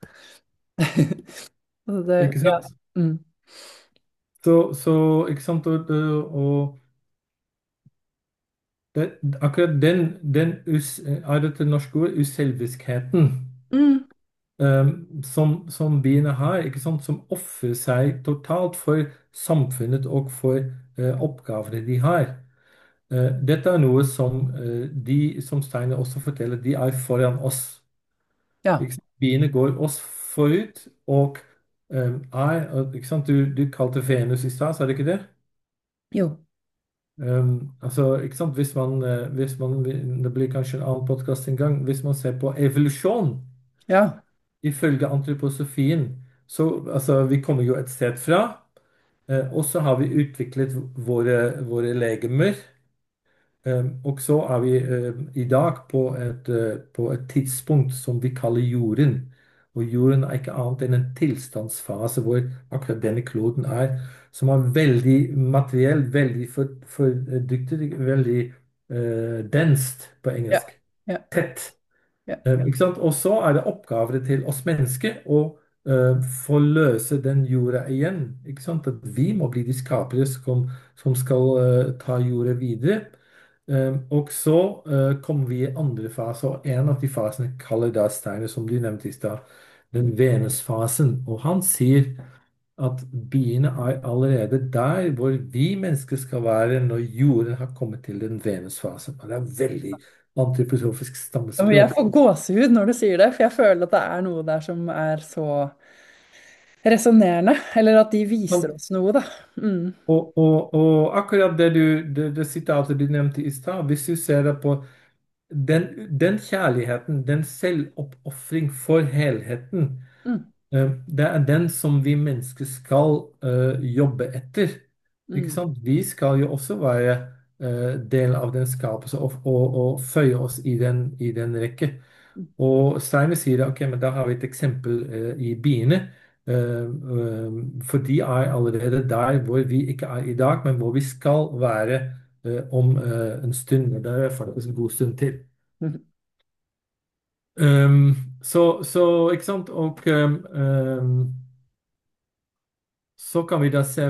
Ikke Ja. sant? Mm. Ikke sant? Og akkurat er dette norske ord, uselviskheten, Mm. som biene har, ikke sant? Som ofrer seg totalt for samfunnet og for oppgavene de har. Dette er noe som som Steiner også forteller, de er foran oss. Ja. Ikke sant? Biene går oss forut, og ikke sant, du kalte Venus i stad, sa du ikke det? Jo. Altså, ikke sant, hvis man, det blir kanskje en annen podkast en gang, hvis man ser på evolusjon, Ja. ifølge antroposofien, så altså, vi kommer jo et sted fra, og så har vi utviklet våre legemer. Og så er vi i dag på et tidspunkt som vi kaller jorden. Og jorden er ikke annet enn en tilstandsfase hvor akkurat denne kloden er, som er veldig materiell, veldig fordyktig, veldig denst på Ja. engelsk. Ja. Tett. Ja. Ikke sant? Og så er det oppgaver til oss mennesker å forløse den jorda igjen. Ikke sant? At vi må bli de skapere som skal ta jorda videre. Og så kommer vi i andre fase, og en av de fasene kaller da Steiner, som du nevnte i stad, den Venus-fasen. Og han sier at biene er allerede der hvor vi mennesker skal være når jorden har kommet til den Venus-fasen. Og det er veldig antroposofisk Og jeg stammespråk. får gåsehud når du sier det, for jeg føler at det er noe der som er så resonnerende. Eller at de viser oss noe, da. Mm. Og akkurat det sitatet du nevnte i stad, hvis du ser det på den kjærligheten, den selvoppofring for helheten, Mm. det er den som vi mennesker skal jobbe etter. Ikke Mm. sant? Vi skal jo også være del av den skapelse og føye oss i den rekke. Og Steiner sier ok, men da har vi et eksempel i biene. For de er allerede der hvor vi ikke er i dag, men hvor vi skal være om en stund. Og det er faktisk en god stund til. Mm. Så ikke sant? Og så kan vi da se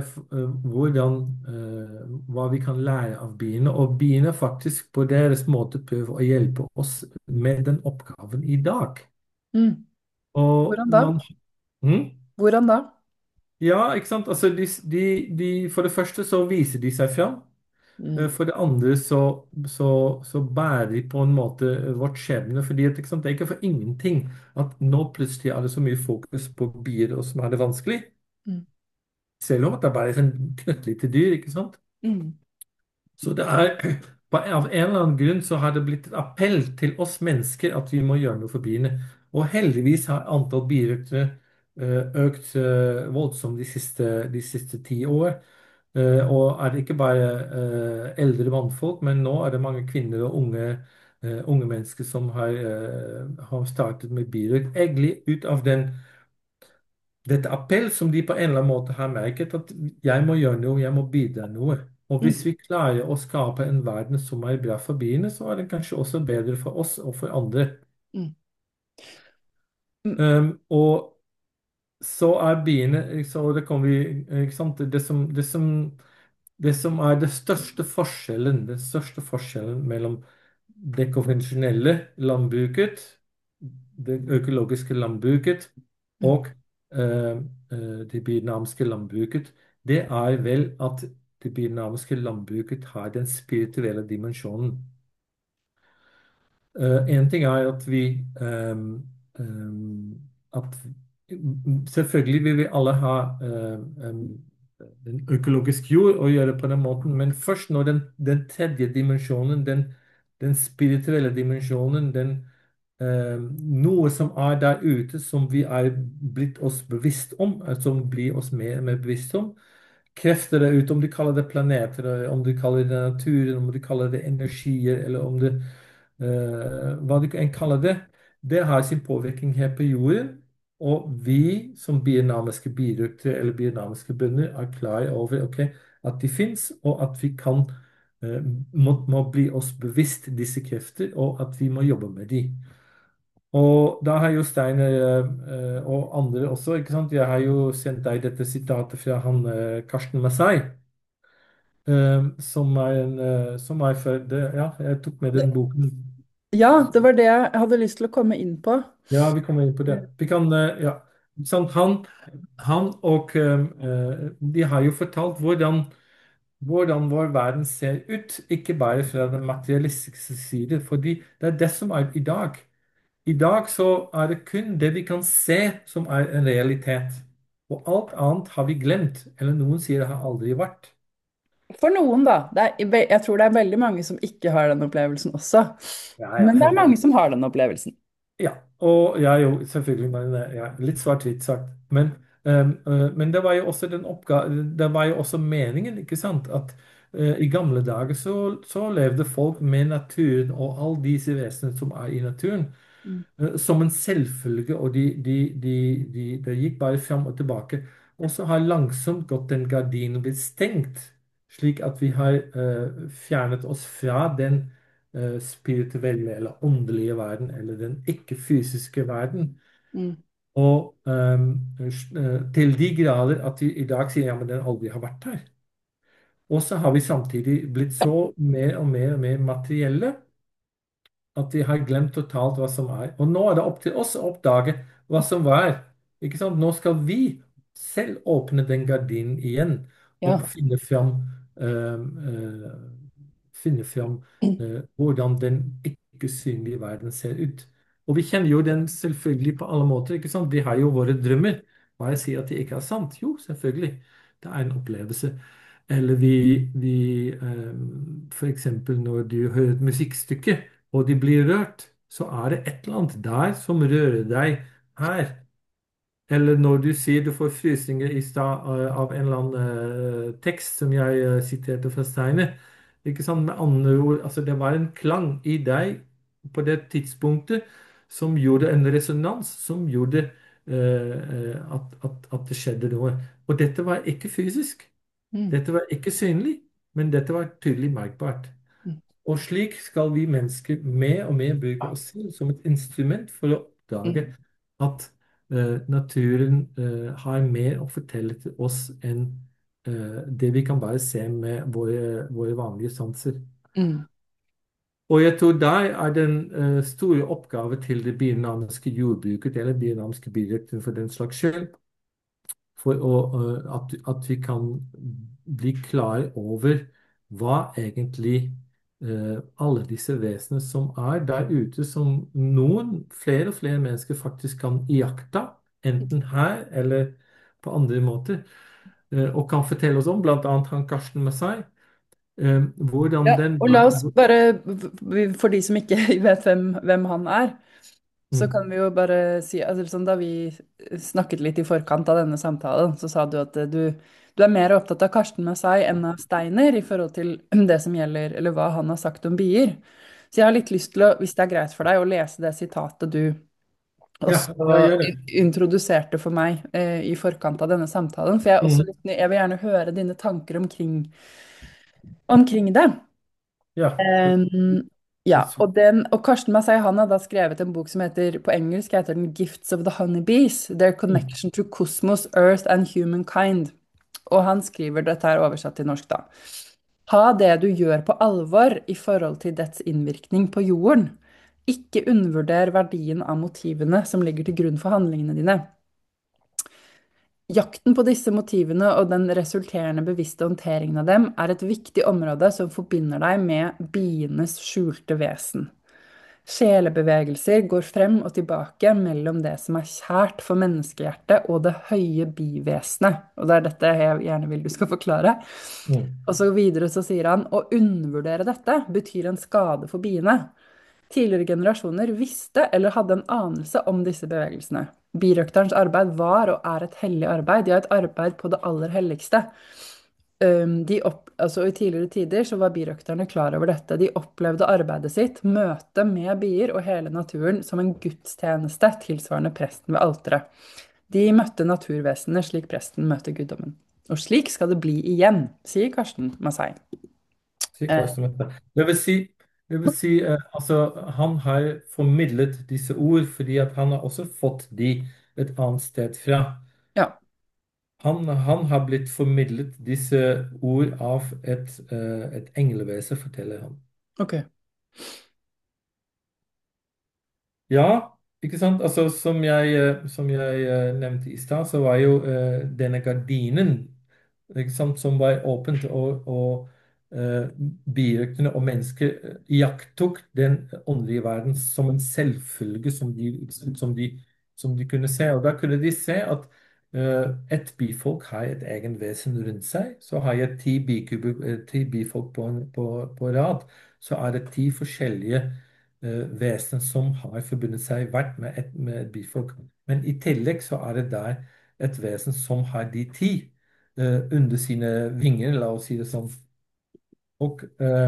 hva vi kan lære av biene. Og biene faktisk på deres måte prøver å hjelpe oss med den oppgaven i dag. Mm. Og Hvordan da? Mm? Hvordan da? Ja, ikke sant? Altså, for det første så viser de seg fram. Mm. For det andre så bærer de på en måte vårt skjebne. Fordi at, ikke sant, det er ikke for ingenting at nå plutselig er det så mye fokus på bier og som har det vanskelig. Mm. Selv om at det er bare er en knøttlite dyr, ikke sant? Mm. Så det er, av en eller annen grunn så har det blitt et appell til oss mennesker at vi må gjøre noe for biene. Og heldigvis har antall birøktere økt voldsomt de siste 10 år. Og er det ikke bare eldre mannfolk, men nå er det mange kvinner og unge mennesker som har startet med birøkt. Egentlig ut av dette appell som de på en eller annen måte har merket, at jeg må gjøre noe, jeg må bidra noe. Og hvis Mm. vi klarer å skape en verden som er bra for biene, så er det kanskje også bedre for oss og for andre. Mm. Mm. Og så er biene så det kommer vi, ikke sant? Det som er den største forskjellen mellom det konvensjonelle landbruket, det økologiske landbruket Mm. og det biodynamiske landbruket, det er vel at det biodynamiske landbruket har den spirituelle dimensjonen. En ting er at at selvfølgelig vil vi alle ha en økologisk jord å gjøre på den måten, men først når den tredje dimensjonen, den spirituelle dimensjonen, noe som er der ute, som vi er blitt oss bevisst om, som blir oss mer og mer bevisst om, krefter der ute, om du kaller det planeter, eller om du kaller det naturen, om du kaller det energier, eller om det hva du enn kaller det, det har sin påvirkning her på jorden. Og vi som biodynamiske birøktere eller biodynamiske bønder er klar over ok, at de fins, og at vi kan må bli oss bevisst disse krefter, og at vi må jobbe med de. Og da har jo Steiner og andre også, ikke sant? Jeg har jo sendt deg dette sitatet fra han Karsten Masai, som er for det, ja, jeg tok med den boken. Ja, det var det jeg hadde lyst til å komme inn på. Ja, vi kommer inn på det. Vi kan, ja, ikke sant? Han og de har jo fortalt hvordan vår verden ser ut, ikke bare fra den materialistiske side, fordi det er det som er i dag. I dag så er det kun det vi kan se som er en realitet. Og alt annet har vi glemt, eller noen sier det har aldri vært. For noen, da. Jeg tror det er veldig mange som ikke har den opplevelsen også. Ja, ja, Men det er helt mange klart. som har den opplevelsen. Ja, og ja, jo, selvfølgelig, men ja, litt svart-hvitt sagt. Men det var jo også det var jo også meningen, ikke sant, at i gamle dager så levde folk med naturen og alle disse vesenene som er i naturen, Mm, som en selvfølge, og det gikk bare fram og tilbake. Og så har langsomt gått den gardinen blitt stengt, slik at vi har fjernet oss fra den spirituelle eller åndelige verden, eller den ikke-fysiske verden. mm, Og til de grader at vi i dag sier ja, men den aldri har vært her. Og så har vi samtidig blitt så mer og mer og mer materielle at vi har glemt totalt hva som er. Og nå er det opp til oss å oppdage hva som var. Ikke sant? Nå skal vi selv åpne den gardinen igjen og ja. finne fram hvordan den ikke-synlige verden ser ut. Og vi kjenner jo den selvfølgelig på alle måter. Ikke sant? Vi har jo våre drømmer. Hva jeg sier at det ikke er sant? Jo, selvfølgelig. Det er en opplevelse. Eller for eksempel når du hører et musikkstykke og de blir rørt, så er det et eller annet der som rører deg her. Eller når du sier du får frysninger i stad av en eller annen tekst som jeg siterte fra Steiner. Ikke sant? Med andre ord, altså det var en klang i deg på det tidspunktet som gjorde en resonans, som gjorde at det skjedde noe. Og dette var ikke fysisk. Mm, Dette var ikke synlig, men dette var tydelig merkbart. mm, Og slik skal vi mennesker mer og mer bruke oss selv som et instrument for å oppdage mm, at naturen har mer å fortelle til oss enn det vi kan bare se med våre vanlige sanser. mm. Og jeg tror der er den store oppgave til det biodynamiske jordbruket, eller biodynamiske biodrikter for den slags skyld, for at vi kan bli klar over hva egentlig alle disse vesenene som er der ute, som flere og flere mennesker faktisk kan iaktta, enten her eller på andre måter, og kan fortelle oss om, blant annet han Karsten Messai, hvordan Ja, den og la oss bare, for de som ikke vet hvem han er, så Mm. kan vi jo bare si altså sånn, da vi snakket litt i forkant av denne samtalen, så sa du at du er mer opptatt av Karsten Messai enn av Steiner i forhold til det som gjelder, eller hva han har sagt om bier. Så jeg har litt lyst til å, hvis det er greit for deg, å lese det sitatet du Ja, også ja, gjør det. introduserte for meg i forkant av denne samtalen. For jeg, er også Mm. litt, jeg vil gjerne høre dine tanker omkring det. Ja, Um, ja, og Karsten Masai han har da skrevet en bok som heter, på engelsk heter den Gifts of the Honeybees, Their mm. Connection to Cosmos, Earth and Humankind. Og han skriver, dette er oversatt til norsk da, ta det du gjør på alvor i forhold til dets innvirkning på jorden. Ikke undervurder verdien av motivene som ligger til grunn for handlingene dine. Jakten på disse motivene og den resulterende bevisste håndteringen av dem er et viktig område som forbinder deg med bienes skjulte vesen. Sjelebevegelser går frem og tilbake mellom det som er kjært for menneskehjertet og det høye bivesenet. Og det er dette jeg gjerne vil du skal forklare. Mm. Og så videre så sier han, å undervurdere dette betyr en skade for biene. Tidligere generasjoner visste eller hadde en anelse om disse bevegelsene. Birøkterens arbeid var og er et hellig arbeid, ja, et arbeid på det aller helligste. Altså I tidligere tider så var birøkterne klar over dette. De opplevde arbeidet sitt, møtet med bier og hele naturen, som en gudstjeneste tilsvarende presten ved alteret. De møtte naturvesenene slik presten møter guddommen. Og slik skal det bli igjen, sier Karsten Masai. Sier Eh, Karsten Mette. Det vil si altså, han har formidlet disse ord fordi at han har også fått de et annet sted fra. ja, Han har blitt formidlet disse ord av et englevesen, forteller han. ok. Ja, ikke sant? Altså, som jeg nevnte i stad, så var jo denne gardinen ikke sant, som var åpent, og birøkterne og mennesker iakttok den åndelige verden som en selvfølge som de kunne se. Og da kunne de se at Et bifolk har et egen vesen rundt seg. Så har jeg 10 bikuber, 10 bifolk på rad. Så er det 10 forskjellige vesen som har forbundet seg hvert med et bifolk. Men i tillegg så er det der et vesen som har de 10 under sine vinger, la oss si det sånn. Og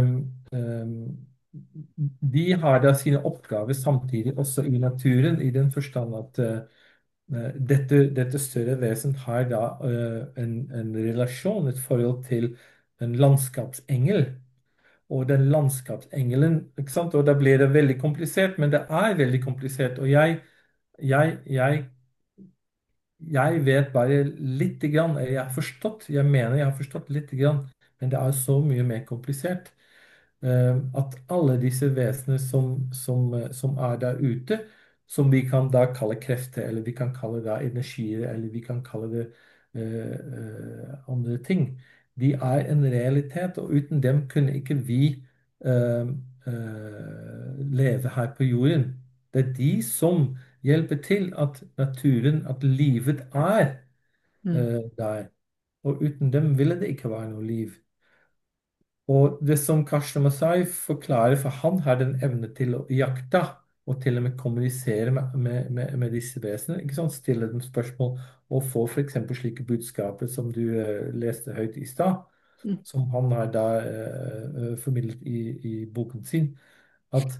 de har da sine oppgaver samtidig også i naturen, i den forstand at dette større vesen har da en relasjon, et forhold til en landskapsengel. Og den landskapsengelen, ikke sant? Og da blir det veldig komplisert, men det er veldig komplisert. Og jeg, jeg, jeg vet bare lite grann, eller jeg har forstått, jeg mener jeg har forstått lite grann, men det er så mye mer komplisert. At alle disse vesenene som er der ute, som vi kan da kalle krefter, eller vi kan kalle det energier, eller vi kan kalle det andre ting, de er en realitet, og uten dem kunne ikke vi eh, leve her på jorden. Det er de som hjelper til at naturen, at livet er Mm. der. Og uten dem ville det ikke være noe liv. Og det som Karsten Masai forklarer, for han har den evne til å jakte og til og med kommunisere med disse vesenene, ikke sant? Stille dem spørsmål og få f.eks. slike budskaper som du leste høyt i stad, Mm. som han har da formidlet i boken sin, at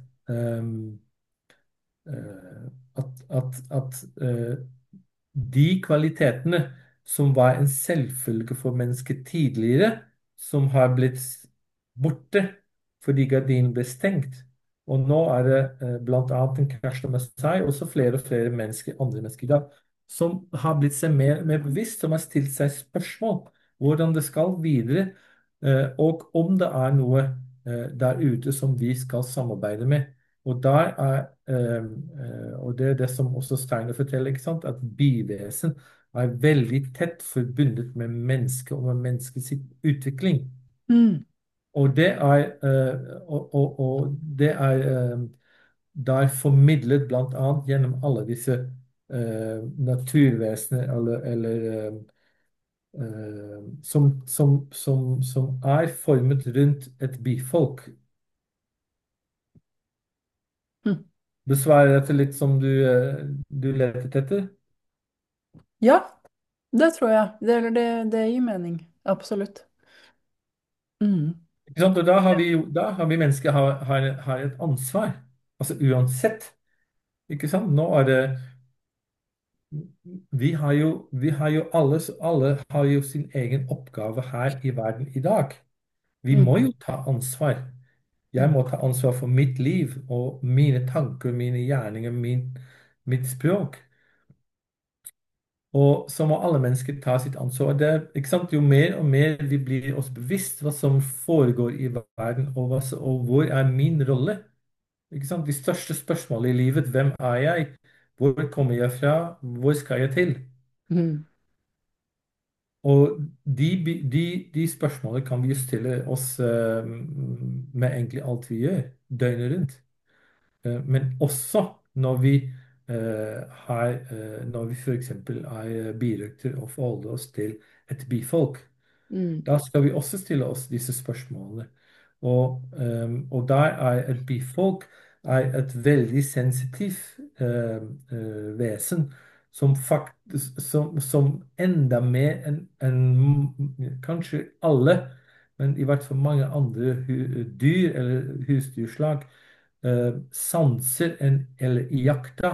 at de kvalitetene som var en selvfølge for mennesket tidligere, som har blitt borte fordi gardinen ble stengt. Og nå er det blant annet en Krishna Masai, også flere og flere mennesker, andre mennesker i dag, som har blitt seg mer og mer bevisst, som har stilt seg spørsmål hvordan det skal videre, og om det er noe der ute som vi skal samarbeide med. Og der er, og det er det som også Steiner forteller, ikke sant? At bivesen er veldig tett forbundet med mennesket og med menneskets utvikling. Mm. Og det er, og det er der formidlet blant annet gjennom alle disse naturvesener som er formet rundt et bifolk. Mm. Besvarer dette litt som du letet etter? Ja, det tror jeg. Det gir mening. Absolutt. Mm. Ikke sant? Og da har vi mennesker har et ansvar. Altså uansett. Ikke sant? Nå er det vi har jo alle har jo sin egen oppgave her i verden i dag. Vi Mm. må jo ta ansvar. Jeg Mm. må ta ansvar for mitt liv og mine tanker, mine gjerninger, mitt språk. Og så må alle mennesker ta sitt ansvar. Det, er, ikke sant? Jo mer og mer vi blir oss bevisst hva som foregår i verden, og hvor er min rolle? Ikke sant? De største spørsmålene i livet. Hvem er jeg? Hvor kommer jeg fra? Hvor skal jeg til? Mm. Og de spørsmålene kan vi jo stille oss med egentlig alt vi gjør, døgnet rundt. Men også når vi f.eks. er birøkter og forholder oss til et bifolk. Mm. Da skal vi også stille oss disse spørsmålene. Og der er et bifolk er et veldig sensitivt vesen som faktisk som enda mer enn kanskje alle, men i hvert fall mange andre dyr eller husdyrslag sanser eller iakttar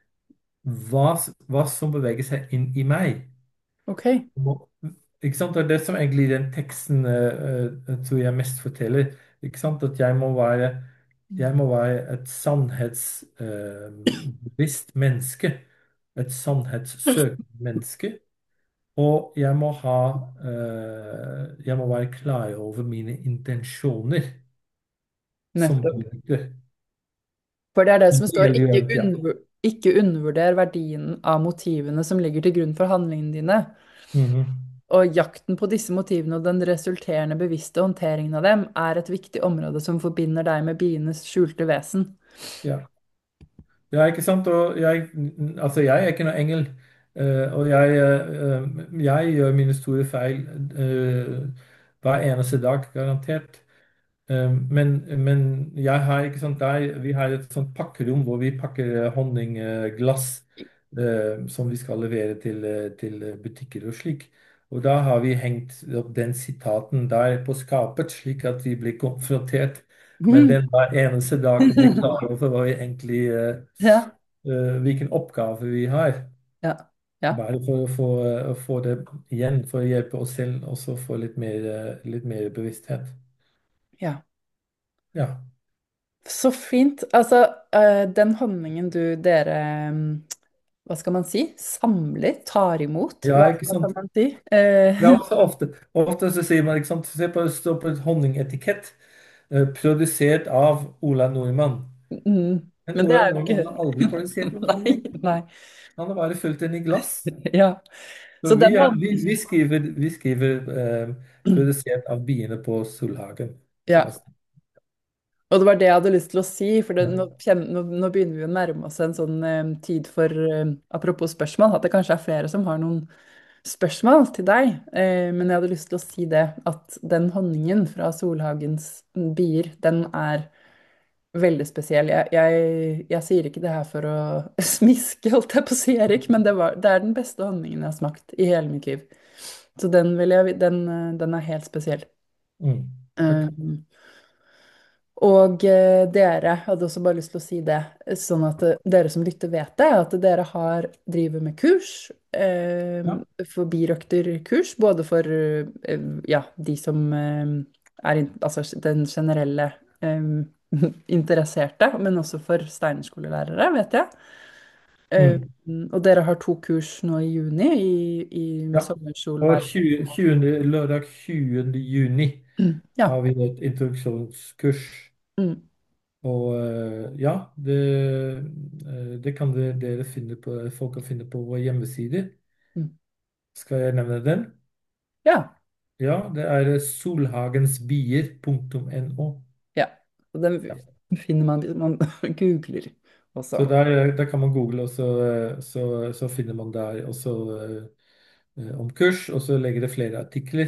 hva som beveger seg inn i meg. Ok. Og- Ikke sant? Det er det som egentlig den teksten tror jeg mest forteller. Ikke sant? At jeg må være et sannhetsbevisst menneske. Et sannhetssøkende menneske. Og jeg må være klar over mine intensjoner som Nettopp. bruker. For det er det Det som står, gjelder jo, ja. ikke undervurder verdien av motivene som ligger til grunn for handlingene dine. Mhm. Og jakten på disse motivene og den resulterende bevisste håndteringen av dem er et viktig område som forbinder deg med bienes skjulte vesen. Ja. Ja, ikke sant? Og altså jeg er ikke noen engel. Og jeg gjør mine store feil hver eneste dag, garantert. Men jeg har ikke sant, vi har et sånt pakkerom hvor vi pakker honningglass som vi skal levere til butikker og slik. Og da har vi hengt opp den sitaten der på skapet, slik at vi blir konfrontert med Mm. den hver eneste dag og blir klar over hva vi egentlig, Ja, hvilken oppgave vi har. ja, ja, Bare for å få det igjen, for å hjelpe oss selv også få litt mer bevissthet. ja. Ja. Så fint. Altså, den honningen dere, hva skal man si, samler, tar imot, Ja, ikke hva kan sant? man si? Ja, også ofte så sier man, ikke sant, se på, det står på et honningetikett, produsert av Ola Nordmann. Mm. Men Men det Ola er jo Nordmann ikke har aldri produsert noen Nei, honning. nei. Han har bare fulgt den i glass. Ja. Så Så den honningen vi skriver produsert av biene på Solhagen. Ja. Så, Og det var det jeg hadde lyst til å si, for ja. nå begynner vi å nærme oss en sånn tid for apropos spørsmål, at det kanskje er flere som har noen spørsmål til deg. Men jeg hadde lyst til å si det, at den honningen fra Solhagens bier, den er veldig spesiell. Jeg sier ikke det her for å smiske, holdt jeg på å si, Erik, men det er den beste honningen jeg har smakt i hele mitt liv. Så den er helt spesiell. Mm. Ok. Eh, og dere hadde også bare lyst til å si det, sånn at dere som lytter vet det, at dere driver med kurs, Ja. for birøkterkurs, både for ja, de som altså den generelle interesserte, men også for steinerskolelærere, vet jeg. Eh, Mm. og dere har to kurs nå i juni i Ja. Og sommersolvær. 20. lørdag 20. juni har Ja. vi et introduksjonskurs. Mm, Og ja, det kan dere finne på, folk kan finne på vår hjemmeside. mm. Skal jeg nevne den? Ja. Ja, det er solhagensbier.no. Ja, og den finner man hvis man googler Så også. der kan man google, og så finner man der også om kurs, og så legger det flere artikler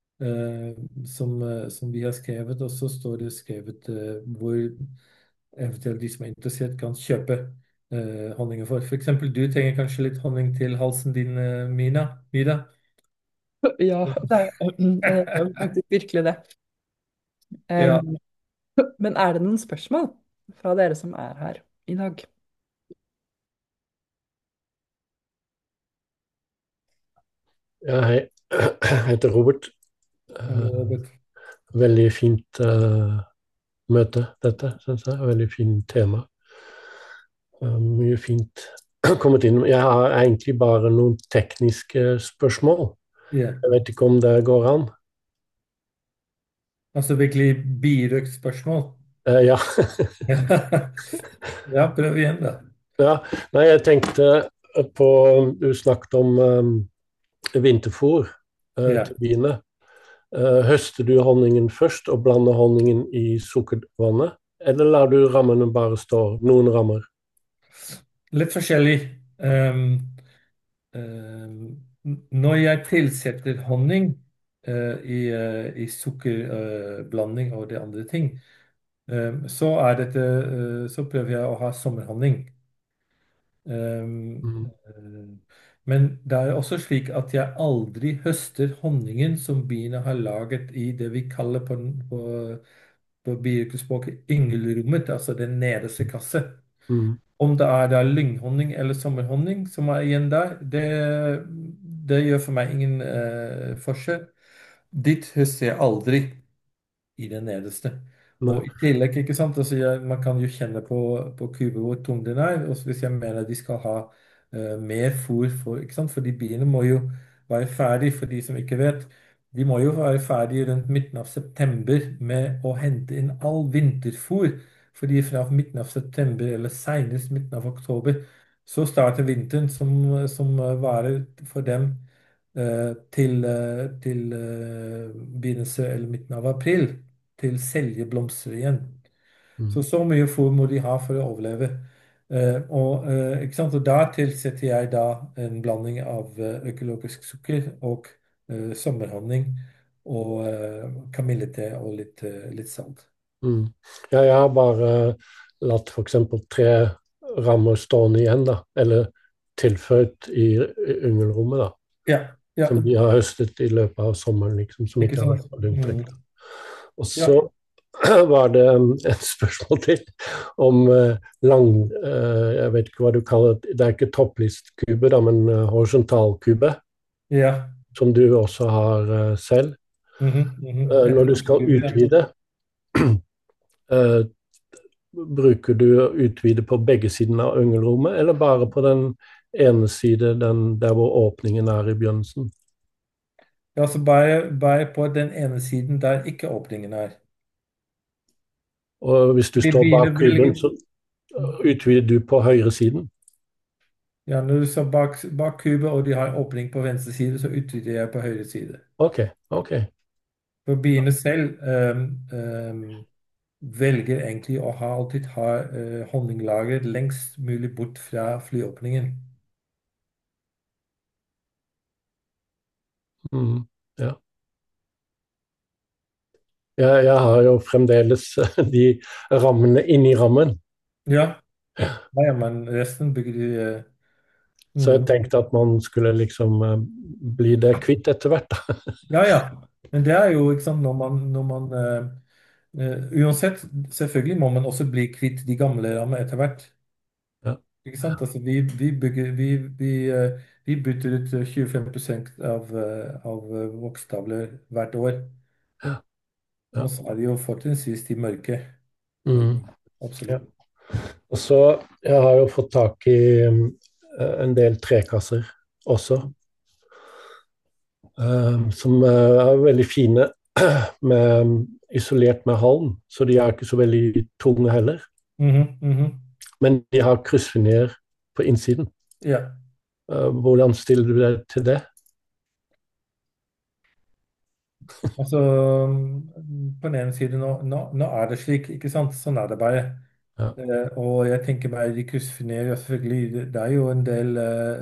som vi har skrevet, og så står det skrevet hvor eventuelt de som er interessert, kan kjøpe honningen for. For eksempel, du trenger kanskje litt honning til halsen din, Mida? Ja, det er faktisk virkelig det. Ja. Em, men er det noen spørsmål fra dere som er her i dag? Ja, hei. Jeg heter Robert. Hallo, Eh, Robert. Veldig fint møte, dette, synes jeg. Veldig fint tema. Mye fint kommet inn. Jeg har egentlig bare noen tekniske spørsmål. Ja. Jeg vet ikke om det går an. Altså virkelig birøkt spørsmål. Ja. Ja, prøv igjen, da. Ja. Nei, jeg tenkte på Du snakket om vinterfôr Ja. til biene. Høster du honningen først og blander honningen i sukkervannet? Eller lar du rammene bare stå? Noen rammer. Litt forskjellig. Når jeg tilsetter honning i sukkerblanding og de andre ting, så prøver jeg å ha sommerhonning. Um, Mm. men det er også slik at jeg aldri høster honningen som biene har laget i det vi kaller på biyrkesspråket yngelrommet, altså den nederste kasse. Mm. Om det er da lynghonning eller sommerhonning som er igjen der, det gjør for meg ingen forskjell. Ditt høster jeg aldri i den nederste. Nei. Og i tillegg, ikke sant, altså man kan jo kjenne på kuber hvor tung den er. Og hvis jeg mener de skal ha mer fôr for, ikke sant, fordi biene må jo være ferdig, for de som ikke vet. De må jo være ferdig rundt midten av september med å hente inn all vinterfôr. Fordi fra midten av september eller senest midten av oktober så starter vinteren som varer for dem til begynnelse eller midten av april, til seljeblomster igjen. Mm. Så mye fôr må de ha for å overleve. Ikke sant? Og da tilsetter jeg da en blanding av økologisk sukker og sommerhonning og kamillete og litt salt. Mm. Ja, jeg har bare latt f.eks. 3 rammer stående igjen, da. Eller tilføyd i yngelrommet, da. Ja, ja, Som de har høstet i løpet av sommeren, liksom. Som ikke ikke har sant? vært på dyngetrekk. Og Ja, så var det et spørsmål til om jeg vet ikke hva du kaller det. Det er ikke topplistkube, da, men horisontalkube, ja. som du også har selv. Når du skal Epilogsgubbe. utvide, eh, bruker du å utvide på begge sidene av yngelrommet, eller bare på den ene side, der hvor åpningen er i begynnelsen? Ja, så bare på den ene siden der ikke åpningen er. Og hvis du Vi står begynner bak å velge. kuben, så utvider du på høyre siden. Ja, når du står bak kubet og de har åpning på venstre side, så utvider jeg på høyre side. Ok, ok. For biene selv velger egentlig å alltid ha honninglager lengst mulig bort fra flyåpningen. Mm, ja. Jeg har jo fremdeles de rammene inni rammen, Ja, ja, men resten bygger de så jeg mm. tenkte at man skulle liksom bli det kvitt etter hvert, da. Ja, ja. Men det er jo ikke sant, når man uansett, selvfølgelig må man også bli kvitt de gamle rammene etter hvert. Ja, Ikke sant? Altså, vi bygger, vi bytter ut 25% av vokstavler hvert år. ja, Og ja. så er det jo fortrinnsvis de mørke. Mm, ja. Absolutt. Og så jeg har jo fått tak i en del trekasser også, som er veldig fine, isolert med halm, så de er ikke så veldig tunge heller. Mhm, mhm. Men de har kryssfiner på innsiden. Ja. Hvordan stiller du deg til det? Altså, på den ene siden nå er det slik, ikke sant? Sånn er det bare. Ja, Og jeg tenker meg de kryssfinerer jo selvfølgelig. Det er jo en del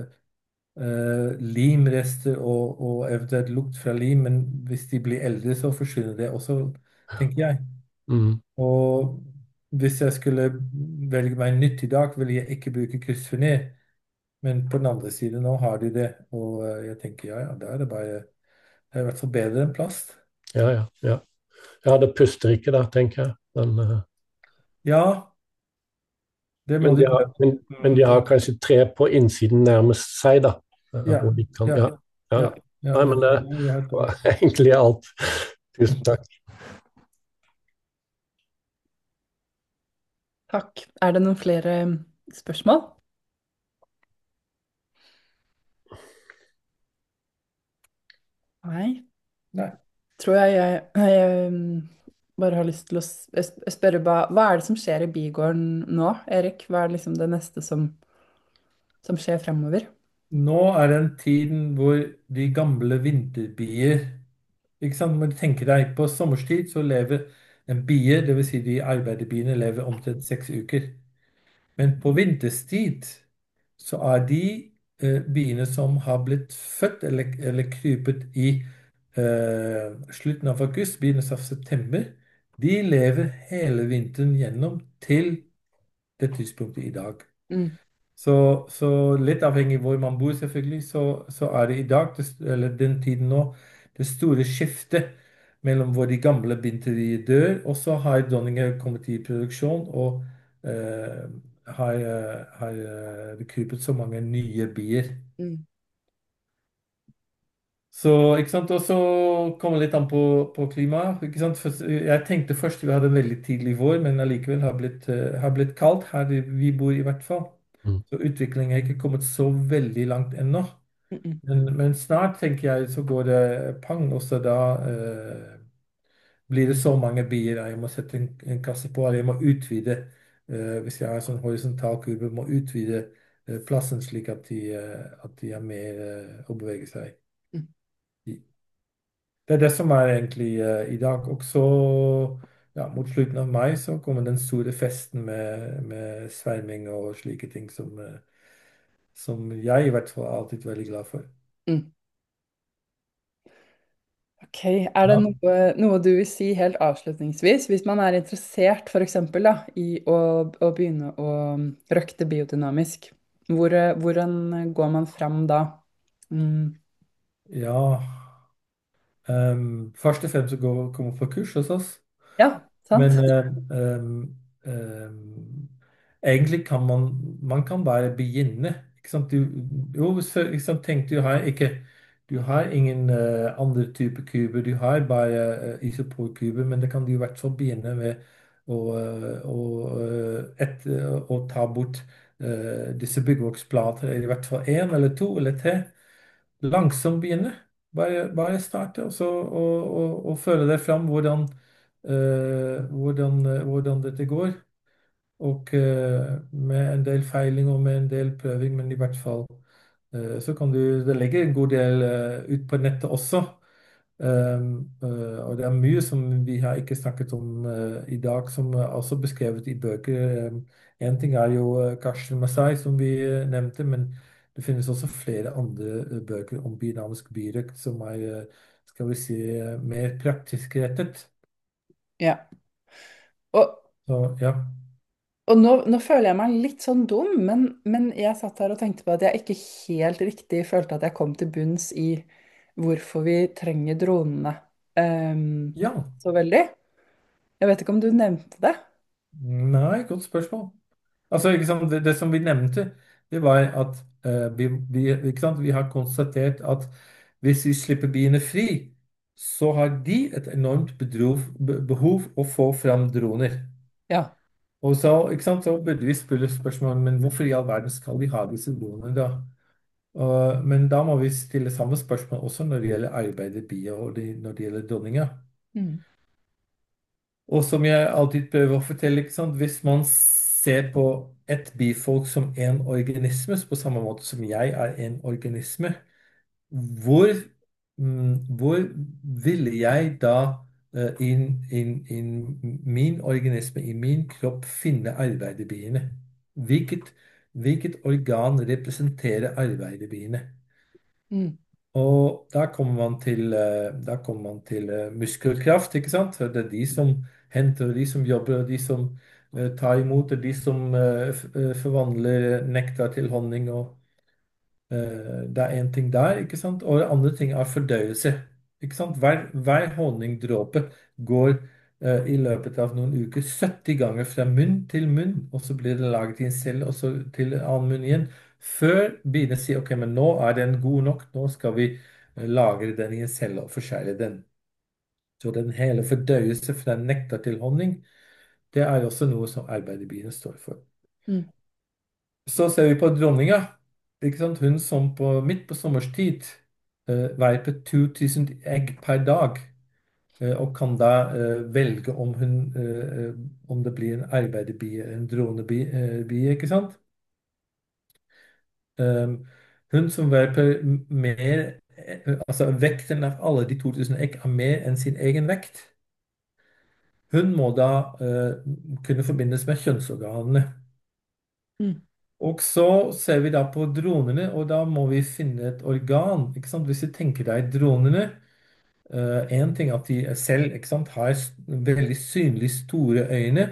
limrester og eventuelt lukt fra lim, men hvis de blir eldre, så forsvinner det også, tenker jeg. mm, Og hvis jeg skulle velge meg nytt i dag, ville jeg ikke bruke kryssfiner. Men på den andre siden nå har de det, og jeg tenker ja, ja, da er det bare det er i hvert fall bedre enn plast. ja, ja, ja. Ja, det puster ikke da, tenker jeg. Ja, det må Men de de har, gjøre. men de har kanskje 3 på innsiden nærmest seg, da. Ja, Hvor de kan, ja, ja, ja. ja, ja, Nei, ja. men det Ja, jeg har et var poeng. egentlig alt. Tusen takk. Takk. Er det noen flere spørsmål? Nei. Nei. Tror jeg bare har lyst til å spørre hva er det som skjer i bygården nå, Erik? Hva er liksom det neste som skjer fremover? Nå er den tiden hvor de gamle vinterbier. Ikke sant? Når du tenker deg på sommerstid, så lever en bie, dvs. Si de arbeiderbiene, lever omtrent 6 uker. Men på vinterstid så er de biene som har blitt født eller krypet i slutten av august, begynnelsen av september, de lever hele vinteren gjennom til det tidspunktet i dag. Mm, Så litt avhengig hvor man bor, selvfølgelig, så er det i dag, eller den tiden nå, det store skiftet mellom hvor de gamle binterier dør, og så har dronninger kommet i produksjon og har rekruttert så mange nye bier. mm, Så, ikke sant, og så kommer det litt an på klimaet. Ikke sant? For jeg tenkte først vi hadde en veldig tidlig vår, men allikevel har blitt kaldt her vi bor i hvert fall. Mm. Så utviklingen har ikke kommet så veldig langt ennå. mm, mm, Men snart, tenker jeg, så går det pang, og så da blir det så mange bier at jeg må sette en kasse på, eller jeg må utvide. Hvis jeg har sånn horisontal kurve, må utvide plassen slik at de er mer å bevege seg mm. i. Det er det som er egentlig i dag. Og så ja, mot slutten av mai så kommer den store festen med sverming og slike ting som jeg i hvert fall er alltid veldig glad for. Mm. Ok, er det Ja, noe du vil si helt avslutningsvis, hvis man er interessert for eksempel da, i å begynne å røkte biodynamisk, hvordan går man frem da? Mm. ja. Først og fremst å komme på kurs hos oss. Ja, sant? Men egentlig kan man kan bare begynne. Ikke sant? Jo, ikke sant? Tenk, du har ingen andre typer kuber, du har bare isoporkuber, men det kan du i hvert fall begynne med å ta bort disse byggvoksplater, i hvert fall én eller to eller tre. Langsomt begynne. Bare starte, og så og føle deg fram hvordan dette går. Og med en del feiling og med en del prøving, men i hvert fall så kan du det legger en god del ut på nettet også. Og det er mye som vi har ikke snakket om i dag, som er også beskrevet i bøker. En ting er jo Karsten Masai, som vi nevnte, men det finnes også flere andre bøker om biodynamisk birøkt som er, skal vi si, mer praktisk rettet. Ja. Og, Så ja. og nå føler jeg meg litt sånn dum, men jeg satt her og tenkte på at jeg ikke helt riktig følte at jeg kom til bunns i hvorfor vi trenger dronene Ja. så veldig. Jeg vet ikke om du nevnte det? Nei, godt spørsmål. Altså, ikke sant, det som vi nevnte, det var at ikke sant, vi har konstatert at hvis vi slipper biene fri, så har de et enormt behov å få fram droner. Ja. Og så, ikke sant, så burde vi spørre spørsmål, men hvorfor i all verden skal vi ha disse dronene da? Men da må vi stille samme spørsmål også når det gjelder arbeiderbier og når det gjelder dronninger. Mm. Og som jeg alltid prøver å fortelle, ikke sant? Hvis man ser på et bifolk som en organisme, på samme måte som jeg er en organisme, hvor, hvor ville jeg da i min organisme, i min kropp, finne arbeiderbiene? Hvilket organ representerer arbeiderbiene? Mm. Og da kommer man til muskelkraft, ikke sant? Det er de som henter, og de som jobber, og de som tar imot, og de som forvandler nektar til honning. Og det er én ting der, ikke sant? Og det andre ting er fordøyelse. Ikke sant? Hver honningdråpe går i løpet av noen uker 70 ganger fra munn til munn, og så blir det laget i en celle, og så til en annen munn igjen. Før biene sier ok, men nå er den god nok, nå skal vi lagre den i en celle og forskjære den. Så den hele fordøyelse fra nektar til honning, det er også noe som arbeiderbiene står for. Mm. Så ser vi på dronninga. Ikke sant? Hun som midt på sommerstid verper 2000 egg per dag, og kan da velge om det blir en arbeiderbie eller en dronebie, ikke sant? Hun som verper mer altså vekten av alle de 2000 egg er mer enn sin egen vekt. Hun må da kunne forbindes med kjønnsorganene. Mm. Og så ser vi da på dronene, og da må vi finne et organ. Ikke sant? Hvis du tenker deg dronene, en ting at de selv ikke sant, har veldig synlig store øyne,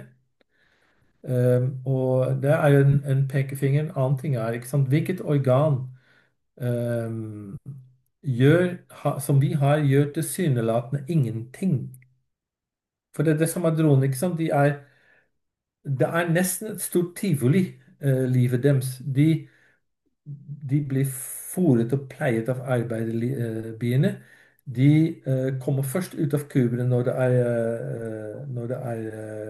og det er jo en pekefinger. En annen ting er ikke sant, hvilket organ um, som vi har, gjør tilsynelatende ingenting. For det er det som er dronene. Ikke sant? Det er nesten et stort tivoli, livet deres. De blir fôret og pleiet av arbeiderbiene. De kommer først ut av kubene når det er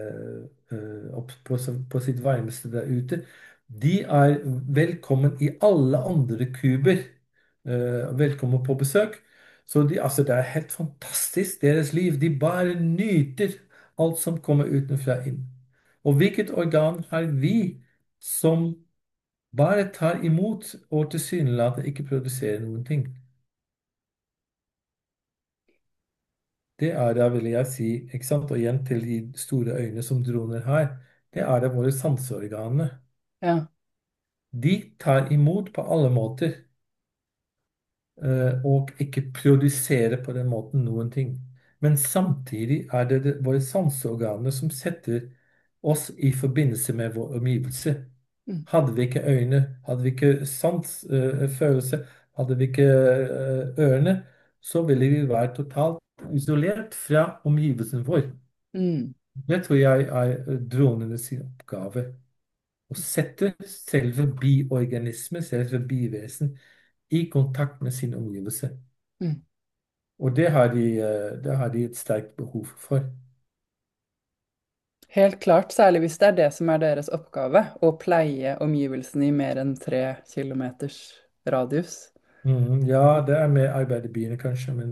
på sitt varmeste der ute. De er velkommen i alle andre kuber. Velkommen på besøk. Så altså, det er helt fantastisk, deres liv. De bare nyter alt som kommer utenfra inn. Og hvilket organ har vi som bare tar imot og tilsynelatende ikke produserer noen ting? det er da, vil jeg si, ikke sant, og igjen til de store øyne som droner har, det er det våre sanseorganer. Ja. De tar imot på alle måter, og ikke produserer på den måten noen ting. Men samtidig er det våre sanseorganer som setter oss i forbindelse med vår omgivelse. Mm. Hadde vi ikke øyne, hadde vi ikke sans, følelse, hadde vi ikke ørene, så ville vi være totalt isolert fra omgivelsen vår. Mm. Det tror jeg er dronenes oppgave. Å sette selve biorganisme, selve bivesen, i kontakt med sin omgivelse. Mm. Og det har de et sterkt behov for. Helt klart, særlig hvis det er det som er deres oppgave, å pleie omgivelsene i mer enn 3 kilometers radius. Ja, det er med arbeid i byene, kanskje, men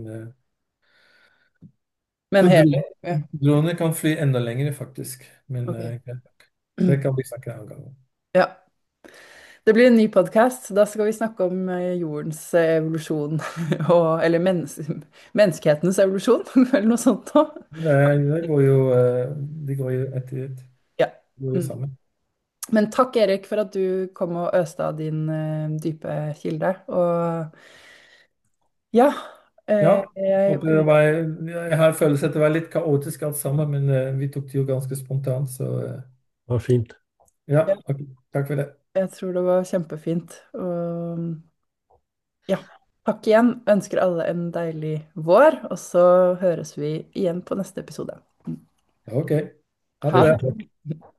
Men for hele, ja, droner kan fly enda lenger, faktisk. Men ok. det kan vi snakke en annen gang om. Ja. Det blir en ny podkast. Da skal vi snakke om jordens evolusjon, eller menneskehetens evolusjon, eller noe sånt noe. Det går jo, de går jo etter et. Ja. De går jo Mm. sammen. Men takk, Erik, for at du kom og øste av din dype kilde. Og ja, Ja, jeg håper det var, jeg har følelse at det var litt kaotisk alt sammen, men vi tok det jo ganske spontant, så Det var fint. ja, ok. Takk for det. Jeg tror det var kjempefint. Og ja, takk igjen. Ønsker alle en deilig vår, og så høres vi igjen på neste episode. Ok, ha Ha det. Tusen det. takk.